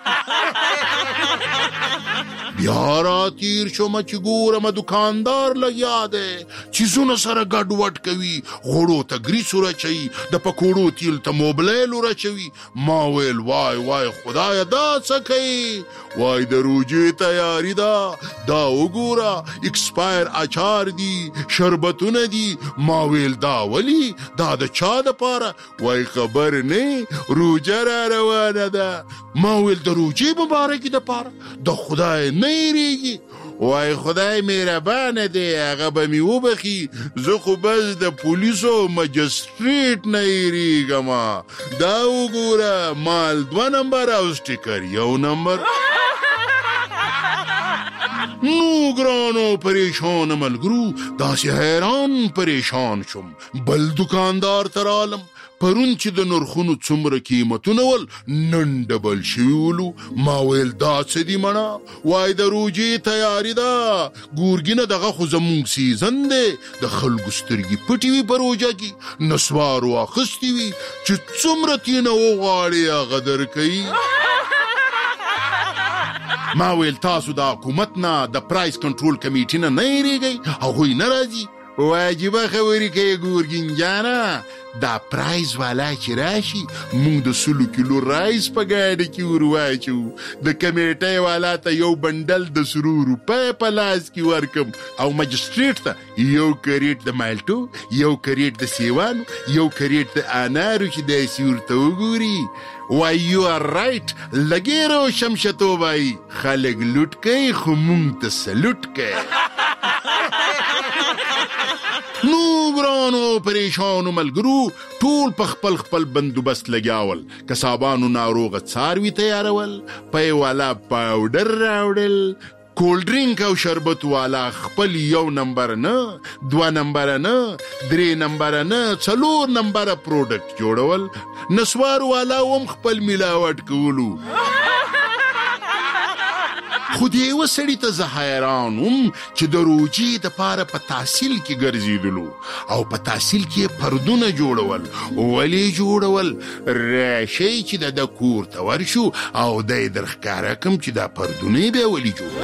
[SPEAKER 5] بیا را تیر شومه چې ګورمه دوکاندار لګیا دی، چیزونه سره ګډوډ کوي، غوړو ته ګریس ورچوي، د پکوړو تیل ته موبلایل ورچوي. ما ویل وای وای خدایه دا څه کوي؟ وای د روجې تیاري ده، دا وګوره اکسپایر اچار دي، شربتونه دي. ما ویل دا ولی؟ دا د چا دپاره؟ وای خبر نه، روجه را روانه ده. ما ویل د روجې مبارکي دپاره؟ د خدای نه یریږي؟ وای خدای مهربانه دی، هغه به مې وبخي، زه خو بس د پولیسو مجستریټ نه یریږم. دا وګوره مال دوه نمبر او سټیکر یو نمبر. نو ګرانو پریشان ملګرو داسې حیران پریشان شم. بل دکاندار ته رالم، پرون چې د نرخونو څومره قیمتونه ول نن ډبل شوي ولو. ما ویل دا څه دي مڼه؟ وای د روجې تیاري ده، ګورګینه دغه خو زمونږ سیزن دی، د خلکو سترګې پټې وي په روجه کې، نسوارو اخیستې وي چې څومره تینه وغواړې هغه درکوي. ما ویل تاسو د حکومت نه د پرایس کنټرول کمیټې نه نه یریږئ؟ هغوی نه راځي؟ واجبه خبرې کوي ګورګین جانا. دا پرایز والا چې راشي موږ د سلو کیلو رایس په ګاډي کې ور واچو. د کمیټې والا ته یو بندل د سرو روپۍ په لاس کې ورکم او مجستریټ ته یو کریټ د مالټو، یو کریټ د سیوانو، یو کریټ د انارو چې داسې ورته وګوري. وای یو آر رایټ لګې روشم شتو بای. خلک لوټ کوي خو موږ ته سلوټ کوي. نو ګرانو پریشانو ملګرو ټول په خپل خپل بندوبست لګیاول. کسابانو ناروغه څاروي تیارول، پی والا پاوډر راوړل، کولډ ډرینک او شربت والا خپل یو نمبر نه، دوه نمبر نه، درې نمبر نه، څلور نمبر پروډکټ جوړول. نسوار والا هم خپل ملاوټ کولو. خو د یوه سړي ته زه حیران وم چې د روجې دپاره په تحصیل کې ګرځېدلو او په تحصیل کې پردونه جوړول. ولې جوړول؟ راشئ چې د ده کور ته ورشو او دی در ښکاره کړم چې دا پردونه یې بیا ولې جوړول.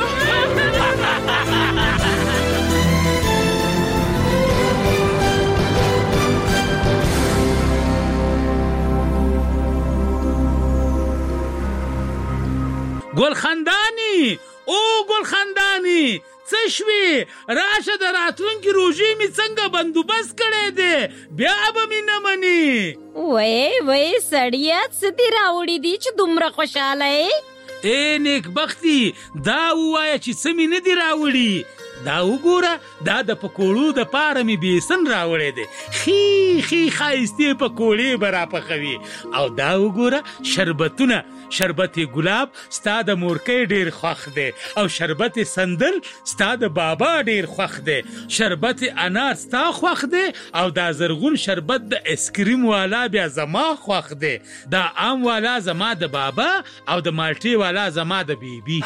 [SPEAKER 2] ګل خنداني او ګل خنداني څه شوې؟ راشه د راتلونکي روژې مې څنګه بندوبست کړی دی، بیا به مې نه مني.
[SPEAKER 6] وای وای سړیه څه دې راوړي دي چې دومره خوشحاله یې؟
[SPEAKER 2] ای نیکبختي دا ووایه چې څه مې نه دي راوړي. دا وګوره دا د پکوړو د پاره مې بیسن راوړی دی. خی خی ښایستې پکوړې به راپخوي. او دا وګوره شربتونه، شربت ګلاب ستا د مورکۍ ډیر خوښ دی، او شربت سندل ستا د بابا ډیر خوښ دی، شربت انار ستا خوښ دی، او دا زرغون شربت د اسکریم والا بیا زما خوښ دی، دا ام والا زما د بابا، او د مالټې والا زما د بیبي.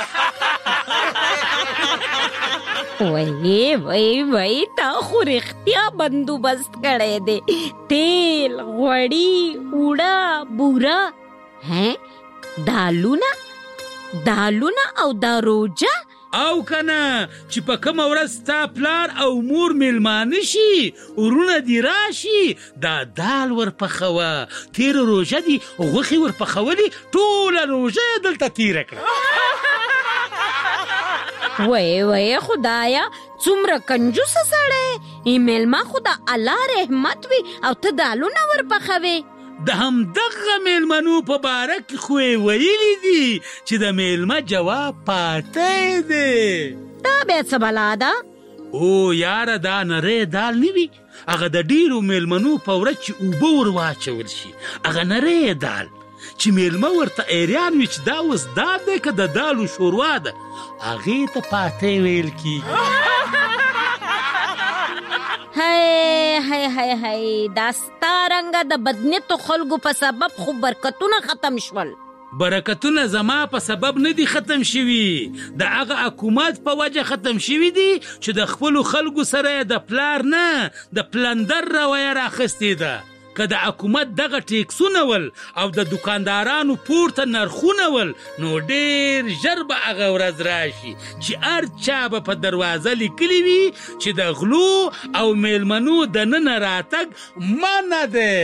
[SPEAKER 6] وای وای وای تا خو رښتیا بندوبست کړی دی. تیل، غوړي، اوړه، بوره، هې دالونه دالونه او دا روجه.
[SPEAKER 2] او کنه چې په کومه ورځ ستا پلار او مور میلمانه شي، ورونه دي راشي، دا دال ورپخوه. تیره روژه دي غوښې ورپخولي، ټوله روژه یې دلته تیره کړه.
[SPEAKER 6] وای وای خدایا څومره کنجوسه سړی. ای میلمه خو د الله رحمت وي او ته دالونه ورپخوې.
[SPEAKER 2] د همدغه میلمنو په باره کې خو یې ویلي دي چې د میلمه جواب پاتی دی.
[SPEAKER 6] دا بیا څه بلا ده؟
[SPEAKER 2] او یاره دا نری دال نه وي، هغه د ډیرو میلمنو په ورځ چې اوبه ور واچول شي، هغه نری دال چې میلمه ورته ایریان وي چې دا اوس دال دی که د دالو شوروا ده، هغې ته پاتی ویل کېږي.
[SPEAKER 6] هی هی هی هی دا ستا رنګه د بدنیتو خلکو په سبب خو برکتونه ختم شول.
[SPEAKER 2] برکتونه زما په سبب نه دي ختم شوي، د هغه حکومت په وجه ختم شوي دي چې د خپلو خلکو سره د پلار نه د پلندر رویه راخستې ده. که د حکومت دغه ټیکسونه ول او د دکاندارانو پورته نرخونه ول، نو ډیر ژر به هغه ورځ راشي چې هر چا به په دروازه لیکلي وي چې د غلو او میلمنو د ننه راتګ منع دی.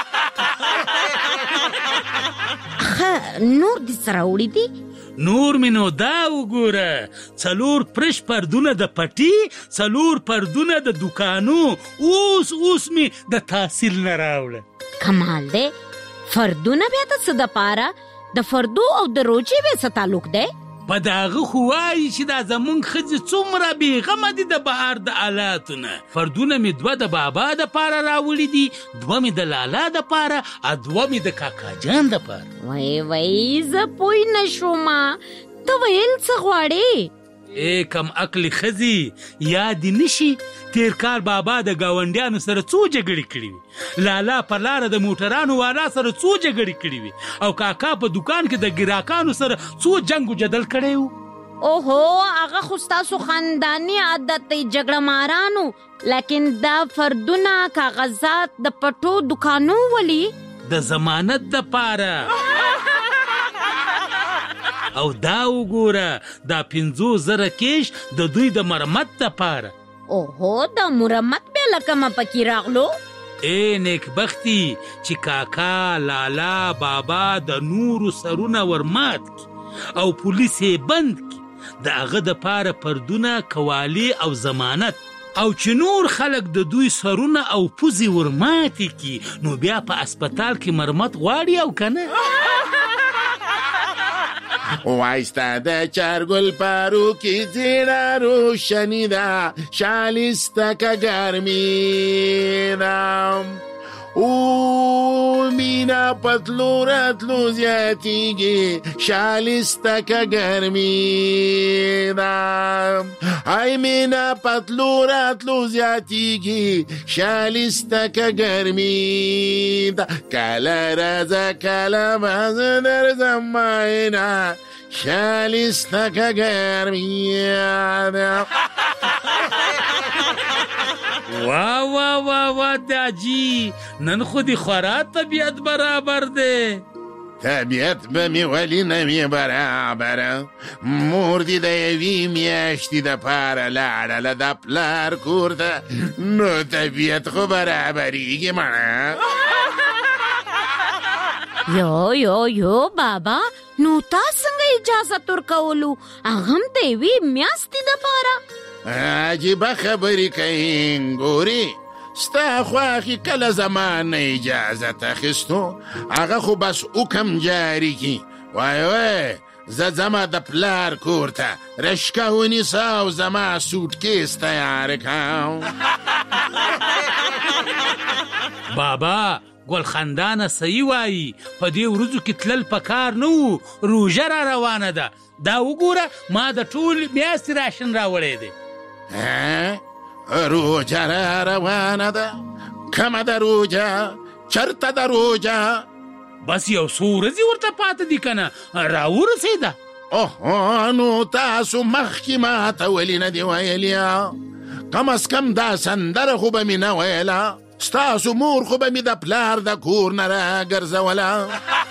[SPEAKER 6] ښه نور دې څه راوړي دي؟
[SPEAKER 2] نور مې نو دا وګوره، څلور پرش پردونه د پټي، څلور پردونه د دکانو، اوس اوس مې د تحصیل نه راوړه.
[SPEAKER 6] کمال دی. فردونه بیا د څه دپاره؟ د فردو او د روجې بیا څه تعلق دی؟
[SPEAKER 2] په داغه خو وایي چې دا زمونږ ښځې څومره بېغمه دي د بهر د آلاتونه. فردونه مې دوه د بابا دپاره راوړي دي، دوه مې د لالا دپاره، او دوه مې د کاکا جان دپاره.
[SPEAKER 6] وای وای زه پوی نه شومه، ته ویل څه غواړې؟
[SPEAKER 2] ای کم عقلې ښځې، یاد دې نشي تیر کال بابا د ګاونډیانو سره څو جګړې کړې وي، لالا په لاره د موټرانو والا سره څو جګړې کړې وي، او کاکا په دکان کې د ګراکانو سره څو جنګ و جدل کړی و.
[SPEAKER 6] اوهو هغه خو ستاسو خانداني عادت دی جګړه مارانو، لیکن دا فردونه کاغذات د پټو دکانو ولي
[SPEAKER 2] د ضمانت دپاره. او دا وګوره دا پنځو زره کیش د دوی د مرمت دپاره.
[SPEAKER 6] اوهو د مرمت ډله کومه پکې راغلو؟
[SPEAKER 2] اے نیکبختي چې کاکا لالا بابا د نورو سرونه ورمات کی او پولیس یې بند کی د هغه د پاره پردونه قوالی او ضمانت او چې نور خلک د دوی سرونه او پوزي ورماتي کی نو بیا په اسپیټال کې مرمت غواړي او کنه
[SPEAKER 5] وایستا د چارګل پارو کې زیړه روشنی ده شالسته که ګرمي ده او مینا پتلو راتلو زیاتیږي شالسته که ګرمي ده ای مینا پتلو راتلو زیاتیږي شالسته که ګرمي ده کله راځه کله به در زماینا شالسته که گرمی
[SPEAKER 2] وا وا وا وا داجی نن خودی خورات طبیعت برابر ده
[SPEAKER 5] طبیعت به می ولی نمی برابره مور دی د یوی میاشتی د پاره لاړله د پلار کور ته نو طبیعت خو برابریږي مړه
[SPEAKER 6] یو یو یو بابا نو تا څنګه اجازه ورکولو هغه هم د یوې میاشتې دپاره
[SPEAKER 5] عجیبه خبرې کوي ګورې ستا خواښې کله زما نه اجازت اخیستو هغه خو بس حکم جاري کي وای وای زه ځمه د پلار کور ته رشکه ونیسه او زما سوټکیس تیار کړم
[SPEAKER 2] بابا ګل خندانه صحیح وایي په دې ورځو کې تلل پکار نه وو روژه را روانه ده دا وګوره ما د ټول میاشتې راشن راوړی دی
[SPEAKER 5] روژه را روانه ده کومه ده روژه چرته ده روژه
[SPEAKER 2] بس یو څو ورځې ورته پاته دي که نه راورسېده
[SPEAKER 5] اوه نو تاسو مخکې ماته ولې نه دي ویلیا کم از کم دا سندره خو به مې نه ویله ستاسو مور خو به مې د پلار د کور نه راګرځوله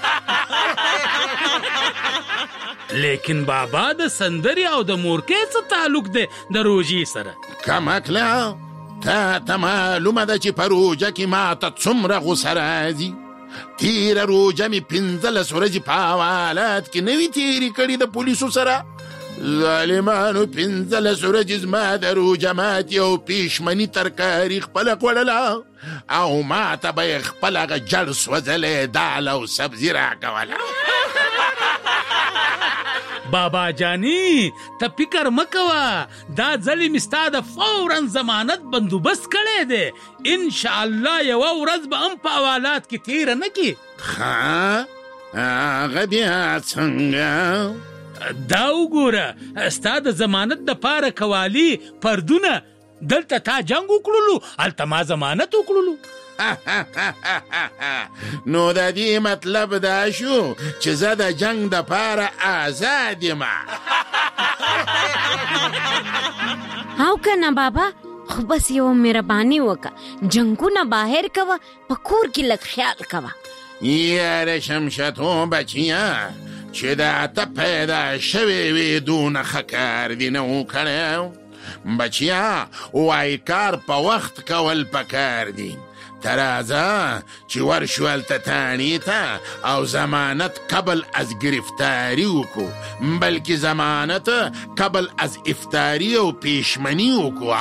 [SPEAKER 2] لیکن بابا د سندرې او د مورکۍ څه تعلق دی د روژې سره
[SPEAKER 5] کمکله تا ته معلومه ده چې په روژه کې ماته څومره غوسه راځي تیره روژه مې پنځلس ورځې په حوالات کې نه وي تېرې کړي د پولیسو سره ظالمانو پنځلس ورځې زما د روژه ماتې او پیشمني ترکاري خپله خوړله او ما ته به یې خپل هغه جړ سوځلی دال او سبزي راکوله
[SPEAKER 2] بابا جانی ته فکر مکوه دا ځلې مې ستا د فوراً ضمانت بندوبست کړی دی انشاءالله یوه ورځ به هم په حوالات کې تېره نه کړي
[SPEAKER 5] ښه هغه بیا څنګه
[SPEAKER 2] دا وګوره ستا د ضمانت دپاره قوالي پردونه دلته تا جنګ وکړلو هلته ما ضمانت وکړلو
[SPEAKER 5] نو د دې مطلب دا شو چې زه د جنګ دپاره آزاد یم
[SPEAKER 6] او که نه بابا خو بس یو مهرباني وکړه جنګونه بهر کوه په کور کې لږ خیال کوه
[SPEAKER 5] یاره شمشتو بچیه چې دا ته پیدا شوې وې دونه ښه کار دې نه و کړی بچیه وایي کار په وخت کول پکار دي ته راځه چې ورشو هلته تانې ته او ضمانت قبل از گرفتاری وکړو بلکې ضمانت قبل از افطاری او پیشمني وکړو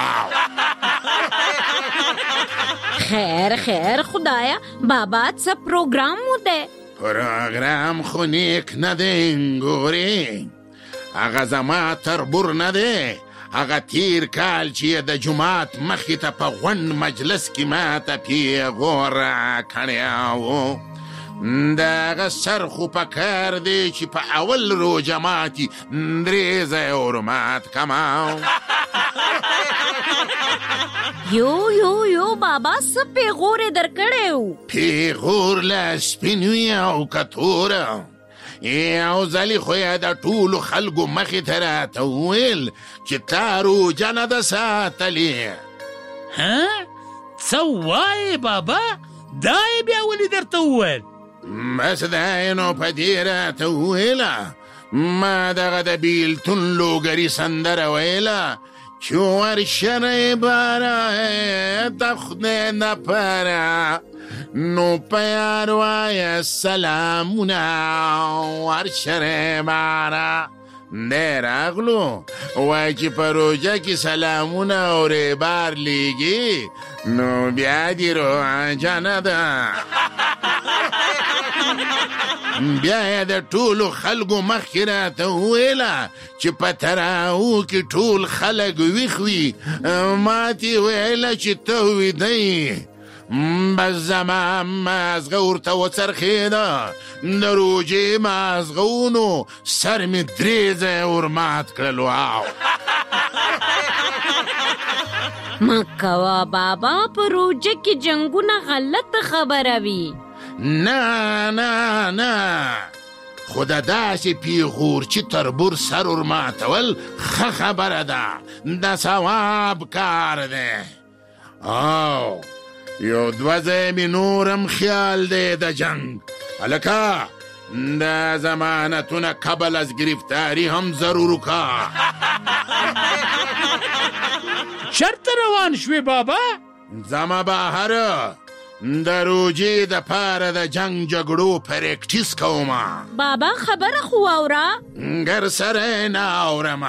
[SPEAKER 6] خیر خیر خدایا بابا څه پروګرام مو دی
[SPEAKER 5] پروګرام خو نیک نه دی ګورې هغه زما تربور نه دی هغه تیر کال چې د جماعت مخې ته په غونډ مجلس کې ماته پیغور راکړی و د هغه سر خو په کار دی چې په اول روژه ماتي درې ځایه ورمات کما
[SPEAKER 6] یو یو یو بابا څه پیغور یې درکړی و
[SPEAKER 5] پیغور له سپین وي او که توره یو ځلې خو یې د ټولو خلکو مخې ته راته وویل چې تا روژه نه ده ساتلې
[SPEAKER 2] ها څه وایې بابا دا یې بیا ولې درته وویل
[SPEAKER 5] بس دا یې نو په دې راته وویله ما دغه د بیلتون لوګري سندره ویله چور شره باره تخنه نپره نو پیار وای سلامونه ور شره باره دیر اغلو وای چې پروژه کې سلامونه او ریبار لیگی نو بیا دی رو جانه ده بیا د ټولو خلکو مخکې راته وویله چې په تراو کې ټول خلک ویښ وي ما تې ویله چې ته ویدی بس زما مازغه ورته وڅرخېده د روژې مازغونو سر مې درې ځایه ورمات کړل واو
[SPEAKER 6] مکوه بابا په روژه کې جنګونه غلط خبره وي
[SPEAKER 5] نه نه نه خو د داسې پیغور چې تربور سر ورماتول ښه خبره ده د ثواب کار دی او یو دوه ځای مې نورم خیال دی د جنگ هلکه د ضمانتونه قبل از گرفتاری هم ضرور کا
[SPEAKER 2] چرته روان شوې بابا
[SPEAKER 5] زما بهره د روژې د پاره د جنگ جګړو پریکټیس کومه
[SPEAKER 6] بابا خبره خو اوره
[SPEAKER 5] گر سره نه اورمه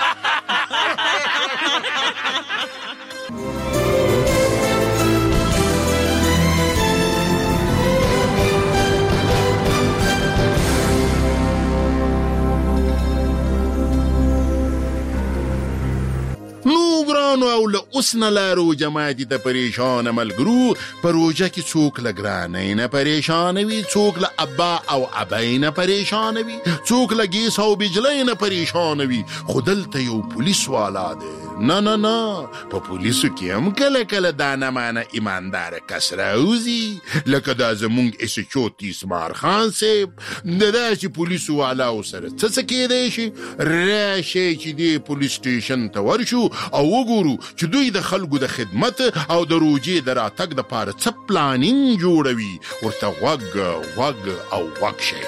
[SPEAKER 5] نو ګرانو او له اوس نه لا روژه ماتي ته پریشانه ملګرو په روژه کې څوک له ګرانۍ نه پریشانه وي څوک له ابا او ابۍ نه پریشانه وي څوک له ګیس او بجلۍ نه پریشانه وي خو دلته یو پولیس والا دی نه نه نه په پولیسو کې هم کله کله دا نمانه ایمانداره کس راوځي لکه دا زمونږ ایس ایچ او تیسمار خان صاحب د داسې پولیسو والاو سره څه څه کیدی شي راشئ چې دې پولیس سټیشن ته ورشو او وګورو چې دوی د خلکو د خدمت او د روژې د راتګ دپاره څه پلانینګ جوړوي ورته غوږ غوږ او غوږ شئ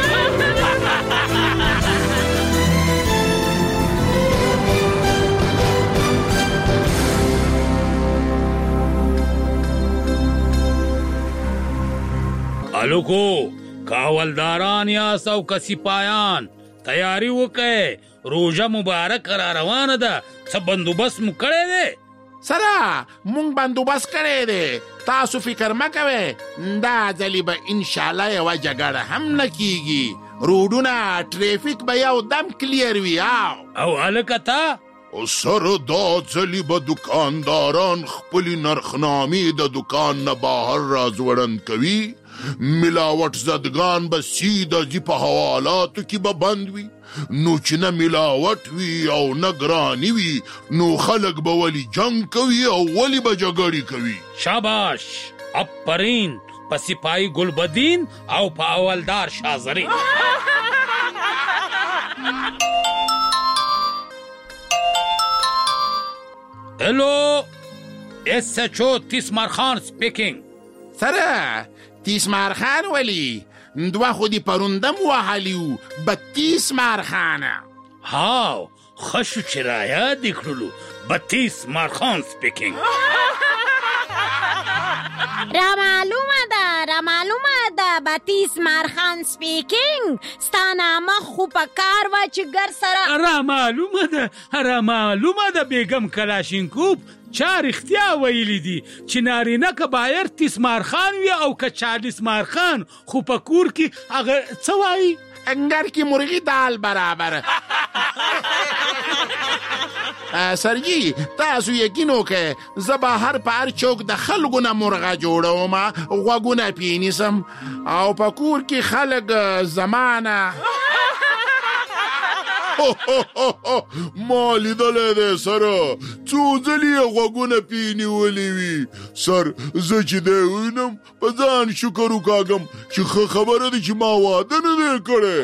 [SPEAKER 2] الوکو کاولداران یاست او که سپایان تیاری وکئ روژه مبارک را روانه ده څه بندوبست مو کړی دی
[SPEAKER 5] سره مونږ بندوبست کړی دی تاسو فکر مه کوئ دا ځلې به انشاءالله یوه جګړه هم نه کیږي روډونه ټریفیک به یو دم کلیر وي
[SPEAKER 2] او هلکه تا
[SPEAKER 5] سره دا ځلې به دکانداران خپلې نرخنامې د دکان نه بهر راځوړند کوي ملاوټ زدگان به سیده ځي په حوالاتو کې به بند وي نو چې نه ملاوټ وي او نه ګراني وي نو خلک به ولې جنګ کوي او ولې به جګړې کوي
[SPEAKER 2] شاباش اپرین په سپاهي ګلبدین او په اولدار شازرین هلو ایس ایچ او تیسمار خان سپیکینگ
[SPEAKER 5] سره تیسمار خان ولی دوه خودی پروندم وحلیو بطیس مارخانه
[SPEAKER 2] هاو خشو چی را یادی کرلو بطیس مارخان سپیکینگ
[SPEAKER 6] را معلومه ده را معلومه ده بطیس مارخان سپیکینگ ستا نامه خو په کار و چې گر سره
[SPEAKER 2] را معلومه ده را معلومه ده بیگم کلاشینکوف چا رښتیا ویلی دي چې نارینه که بایر تیسمار خان وي او که چالیس مارخان خو په کور کې هغه څه وایي
[SPEAKER 5] انګر کې مرغی دال برابر سرجی تاسو یقین وکئ زه به هر په هر چوک د خلکو نه مرغه جوړوم غوږونه پې نیسم او په کور کې خلک زما نه ما لیدلی دی سره څو ځلې یې غوږونه پې نیولي وي سر زه چې دی وینم په ځان شکر وکاږم چې ښه خبره ده چې ما واده نه دی کړی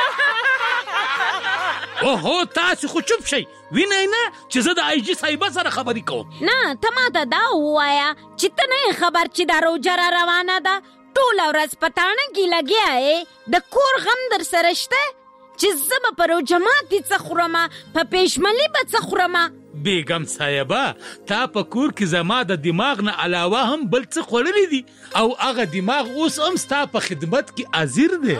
[SPEAKER 2] اوهو تاسو خو چوپ شئ وینئ نه چې زه د آی جي صاحبه سره خبرې کوم
[SPEAKER 6] نه ته ماته دا ووایه چې ته نه خبر چې دا روژه را روانه ده ټوله ورځ په تاڼه کې لګیا یې د کور غم در سره شته چې زه به په روژه ماتي څه خورمه په پېشملي به څه خورمه
[SPEAKER 2] بیگم صاحبه تا په کور کې زما د دماغ نه علاوه هم بل څه خوړلی دي او هغه دماغ اوس هم ستا په خدمت کې حاضر دی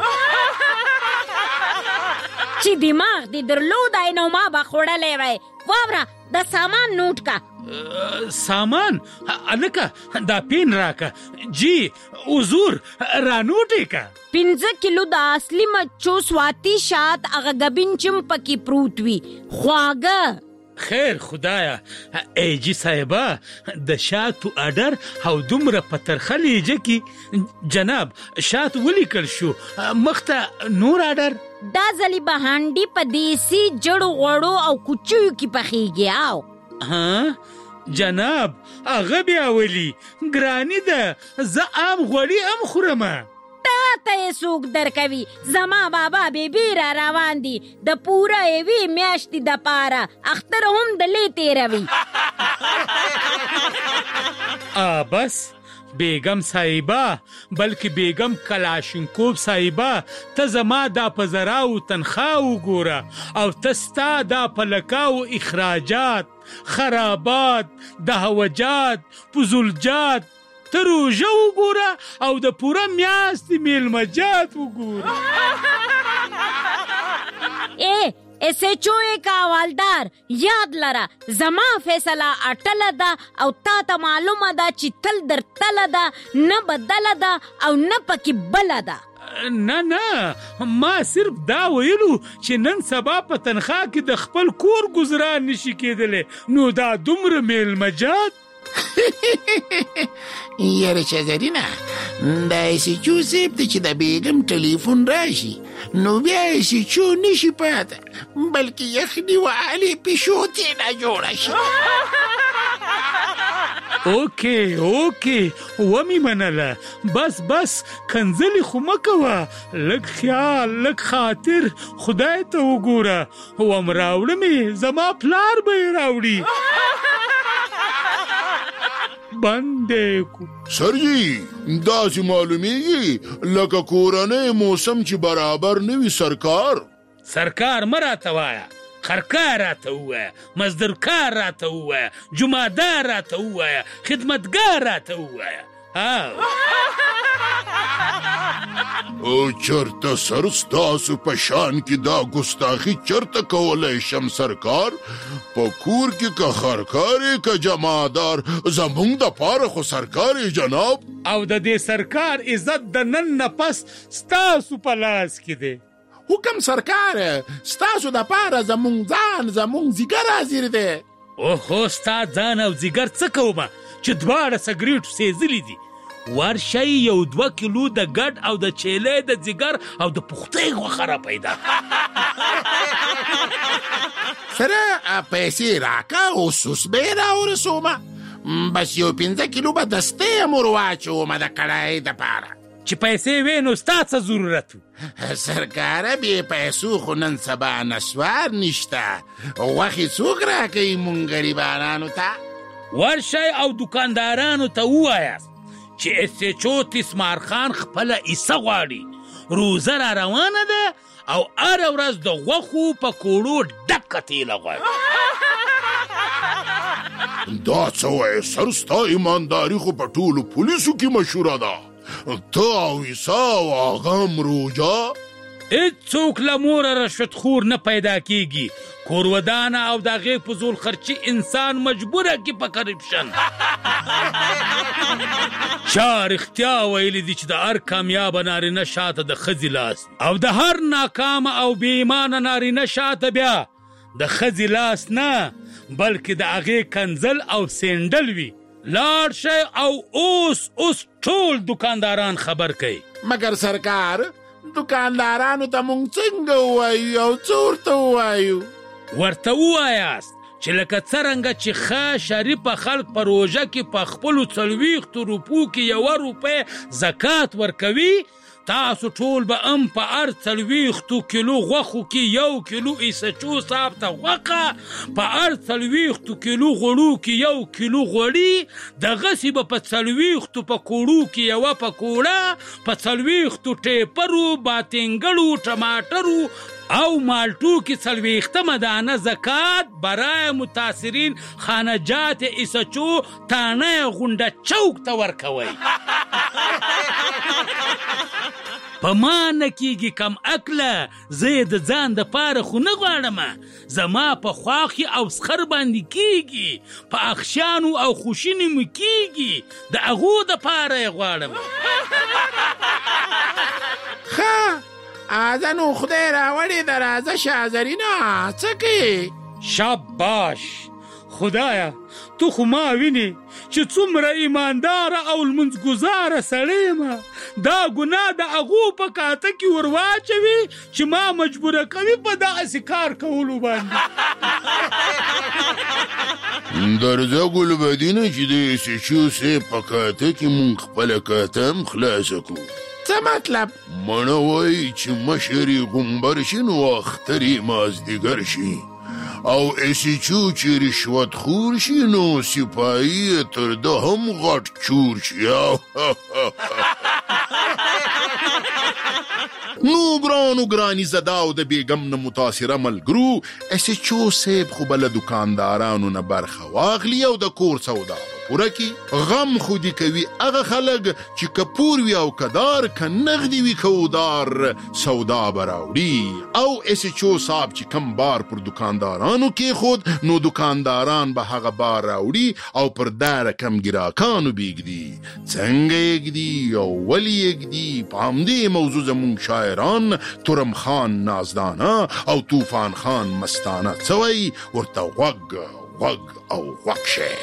[SPEAKER 6] چې دماغ دې درلودای نو ما به خوړلی وی. واوره د سامان نوټ کا.
[SPEAKER 2] سامان الکه دا پین راکه جی حضور را نوټې کا.
[SPEAKER 6] پنځه کیلو د اصلي مچو سواتی شات هغه ګبین چم پکې پروت وي خواږه.
[SPEAKER 2] خیر خدایا ای جی صاحبه د شاتو اډر او دومره په ترخه لیجه کې جناب شات ولیکل شو مخته نور اډر.
[SPEAKER 6] دا ځلې به هانډي په دیسي جړو غوړو او کوچیو کې پخیږي. او
[SPEAKER 2] ها جناب هغه بیا ولي ګرانی ده زه عام غوړي هم خورمه.
[SPEAKER 6] تا ته څوک درکوي زما بابا بیبي را روان دي د پوره یوې میاشتې دپاره اختر هم دلې تېروي.
[SPEAKER 2] آ بس بیگم صاحبه بلکې بیگم کلاشینکوف صاحبه ته زما دا په زراو تنخواه وګوره او ته ستا دا په لکاو اخراجات خرابات دهوجات فضولجات ته روژه وګوره او د پوره میاشتې میلمجات وګوره.
[SPEAKER 6] ای ایس ایچ او کا والدار یاد لره زما فیصله اټله ده او تا ته معلومه ده چې تل در تله ده نه بدله ده او نه پکې بله ده.
[SPEAKER 2] نه نه ما صرف دا ویلو چې نن سبا په تنخواه کې د خپل کور گزاران نشي کېدلی نو دا دومره میلمجات.
[SPEAKER 8] یاره چزرینه دا ایسیچو سیب دی چې د بیگم ټلیفون راشي نو بیا ایسیچو نشي پاته بلکې یخنی و علی پیشوتی نه جوړه شي.
[SPEAKER 2] اوکې اوکې ومی منله بس بس کنځلې خو مه کوه لږ خیال لږ خاطر خدای ته وګوره وم راوړمې زما پلار به یې راوړي. بندې کو
[SPEAKER 5] سرجی داسې معلومیږي لکه کورنۍ موسم چې برابر نه وي. سرکار
[SPEAKER 2] سرکار مه راته وایه خرکار راته ووایه مزدورکار راته ووایه جمعهدار راته ووایه خدمتګار راته ووایه.
[SPEAKER 5] او چرته سر ستاسو په شان کې دا ګستاخي چرته کولی شم سرکار؟ په کور کې که خرکارې که جمعدار زمونږ دپاره خو سرکارې جناب.
[SPEAKER 2] او د دې سرکار عزت د نن نه پس ستاسو په لاس کې دی.
[SPEAKER 8] حکم سرکار ستاسو دپاره زمونږ ځان زمونږ ځیګر حاضر دی.
[SPEAKER 2] اوهو ستا ځان او ځیګر څه کومه چې دواړه سګریټو سېزلي دي. ورشئ یو دوه کیلو د ګډ او د چیلې د ځیګر او د پختې غوښه را پیدا.
[SPEAKER 8] سره پیسې راکه او سوس به یې راورسومه بس یو پنځه کیلو به دستې هم ور واچومه د کړایۍ دپاره.
[SPEAKER 2] چې پیسې وې نو ستا څه ضرورت و؟
[SPEAKER 8] سرکاره بې پیسو خو نن سبا نسوار نشته غوښې څوک راکوي مونږ غریبانانو ته.
[SPEAKER 2] ورشئ او دکاندارانو ته ووایاست چې ایس ایچ او تسمار خان خپله حصه غواړي. روزه را روانه ده او هره ورځ د غوښو په کوړو ډکه تیله غواړي.
[SPEAKER 5] دا څه وایې سر ستا ایمانداري خو په ټولو پولیسو کې مشهوره ده. ته او عیسی او هغه هم روژه.
[SPEAKER 2] هېڅوک له موره رشوتخور نه پیدا کیږي. کور ودانه او د هغې په زول خرچي انسان مجبوره کړي په کرپشن. چا رښتیا ویلي دي چې د هر کامیابه نارینه شاته د ښځې لاس او د هر ناکامه او بې ایمانه نارینه شاته بیا د ښځې لاس نه بلکې د هغې کنځل او سینډل وي. لاړ شئ او اوس اوس ټول دکانداران خبر کوي.
[SPEAKER 8] مګر سرکار دکاندارانو ته مونږ څنګه ووایو او څه ورته ووایو؟
[SPEAKER 2] ورته ووایاست چې لکه څرنګه چې ښه شریفه خلک په روژه کې په خپلو څلوېښتو روپو کې یوه روپۍ زکات ورکوي تاسو ټول به ام په هر څلوېښتو کیلو غوښو کې یو کیلو ایسچو صاحب ته غوښه، په هر څلوېښتو کیلو غوړو کې یو کیلو غوړي، دغسې به په څلوېښتو پکوړو کې یوه پکوړه، په څلوېښتو ټیپرو، باتنګړو، ټماټرو او مالټو کې څلوېښتمه دانه زکات برای متاثرین خانجات ایسچو تانه غونډه چوک ته ورکوئ. په ما نه کېږي کم عقله، زه یې د ځان دپاره خو نه غواړم، زما په خواښې او سخر باندې کېږي، په اخشانو او خوشینې مو کېږي، د هغو دپاره یې غواړم.
[SPEAKER 8] ښه آزه نو خدای راوړې ده، راځه شازرینه څه کوې؟
[SPEAKER 2] شاباش خدایا، تو خو ما وینې چې څومره ایمانداره او لمونځګزاره سړی یم، دا ګناه د هغو په کاته کې ور واچوي چې ما مجبوره کوي په دغسې کار کولو باندې.
[SPEAKER 5] درځه ګلبدینه چې د ایسچو صاحب په کاته کې مونږ خپله کاته هم خلاصه کړو.
[SPEAKER 8] څه مطلب؟
[SPEAKER 5] مڼه وایي چې مشر یې غومبر شي نو اختر یې مازدیګر شي، او ایسچو چې رشوت خور شي نو سپایي تر ده هم غټ چور شي. نو ګرانو ګراني زداو د بیګم نه متاثره ملګرو، ایسچو صاحب خو به له دوکاندارانو نه برخه واخلي او د کور سودا پوره کی. غم خودی کوي هغه خلک چې کپور وي او کدار، که نغدي وي که ودار، سودا به راوړي. او ایسچو صاحب چې کم بار پر دوکاندارانو کې خود، نو دوکانداران به هغه بار راوړي او پر دا رقم ګراکانو بیږدي. څنګه یږدي او ولې یږدي، په همدې موضوع زمونږ شاعران تورم خان نازدانه او طوفان خان مستانه څه وایي، ورته غوږ غوږ او غوږ شئ.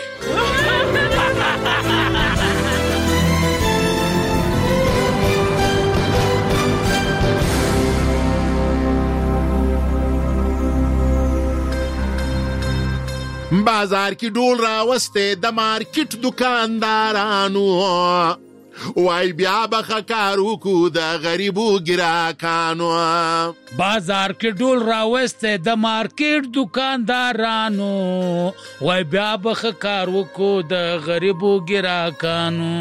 [SPEAKER 5] بازار کې ډول راوسته د مارکیټ دکاندارانو، وای بیا به کار وکړو د غریبو ګراکانو.
[SPEAKER 2] بازار کې ډول راوسته د مارکیټ دکاندارانو، وای بیا به کار وکړو د غریبو ګراکانو.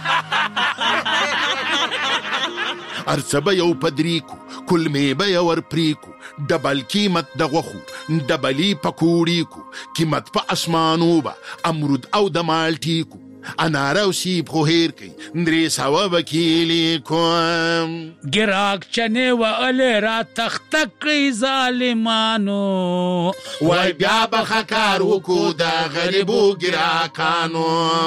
[SPEAKER 5] ارڅه به یو پدریکو، کلمې به یې ورپریکو، ډبل قیمت د غوښو، ډبلي پکوړي کو، قیمت په اسمانو به امرود او د مالټي کو، انار او سیب خو هیر کئ، درې سوه به کیلې کوم.
[SPEAKER 2] ګراک چنې وهلې را تخته کړئ ظالمانو،
[SPEAKER 5] وای بیا به ښه کار وکړو د غریبو ګراکانو.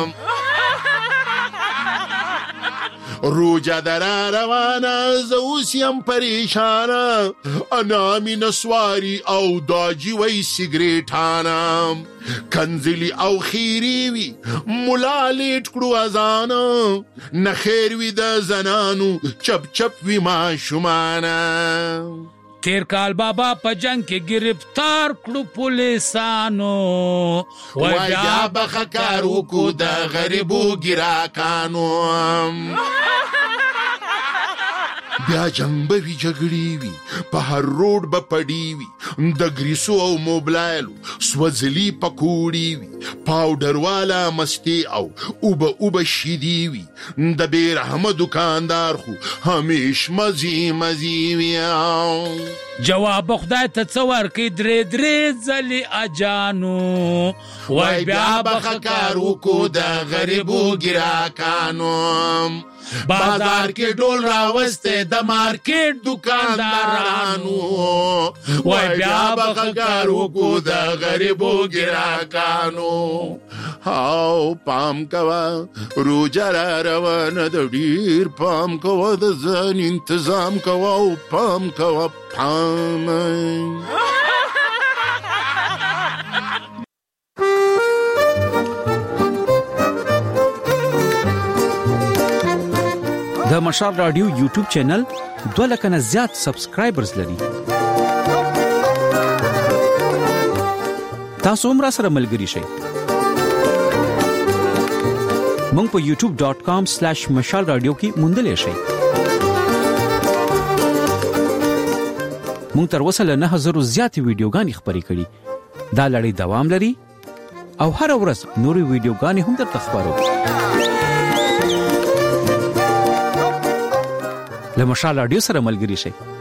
[SPEAKER 5] روجه درا روانه زه اوس یم پریشانه، انا مې نسواري او داجي وی سګریټانه. کنزلی او خیری وی ملا لیټ کړو اذانه، نه خیر وی د زنانو چپ چپ وی ماشومانه.
[SPEAKER 2] تیر کال بابا په جنگ کې گرفتار کړو پولیسانو،
[SPEAKER 5] وای بیا به ښه کار وکړو د غریبو ګراکانو. بیا جنگ به وي جګړې وي، په هر روډ به پډې وي، د ګریسو او موبلایلو سوځلي پکوړې وي، پاوډر والا مستې او اوبه اوبه شیدې وي، د بې رحمه دوکاندار خو همیش مزې مزې وي.
[SPEAKER 2] جواب خدای ته څه ورکړي درې درې ځلې اجانو،
[SPEAKER 5] وای بیا به ښه کار وکړو د غریبو ګراکانو. بازار کې ډول راوسته د مارکیټ دکاندارانو، وای بیا به ښه کار وکړو د غریبو ګراکانو. او پام کوه روجه را روانه ده، ډېر پام کوه د ځان انتظام کوه او پام کوه پام.
[SPEAKER 9] د مشال رادیو یوټیوب چینل دوه لکه نه زیات سبسکرایبرز لري. تاسو هم را سره ملګري شئ. مونږ په یوټیوب ډاٹ کام سلیش مشال رادیو کې موندلې شئ. مونږ تر اوسه له نه هزار زیاتې ویډیوګانې خبرې کړي. دا لړۍ دوام لري او هر ورځ نورې ویډیوګانې هم درته خبرو. له مشال رادیو سره ملګري شئ.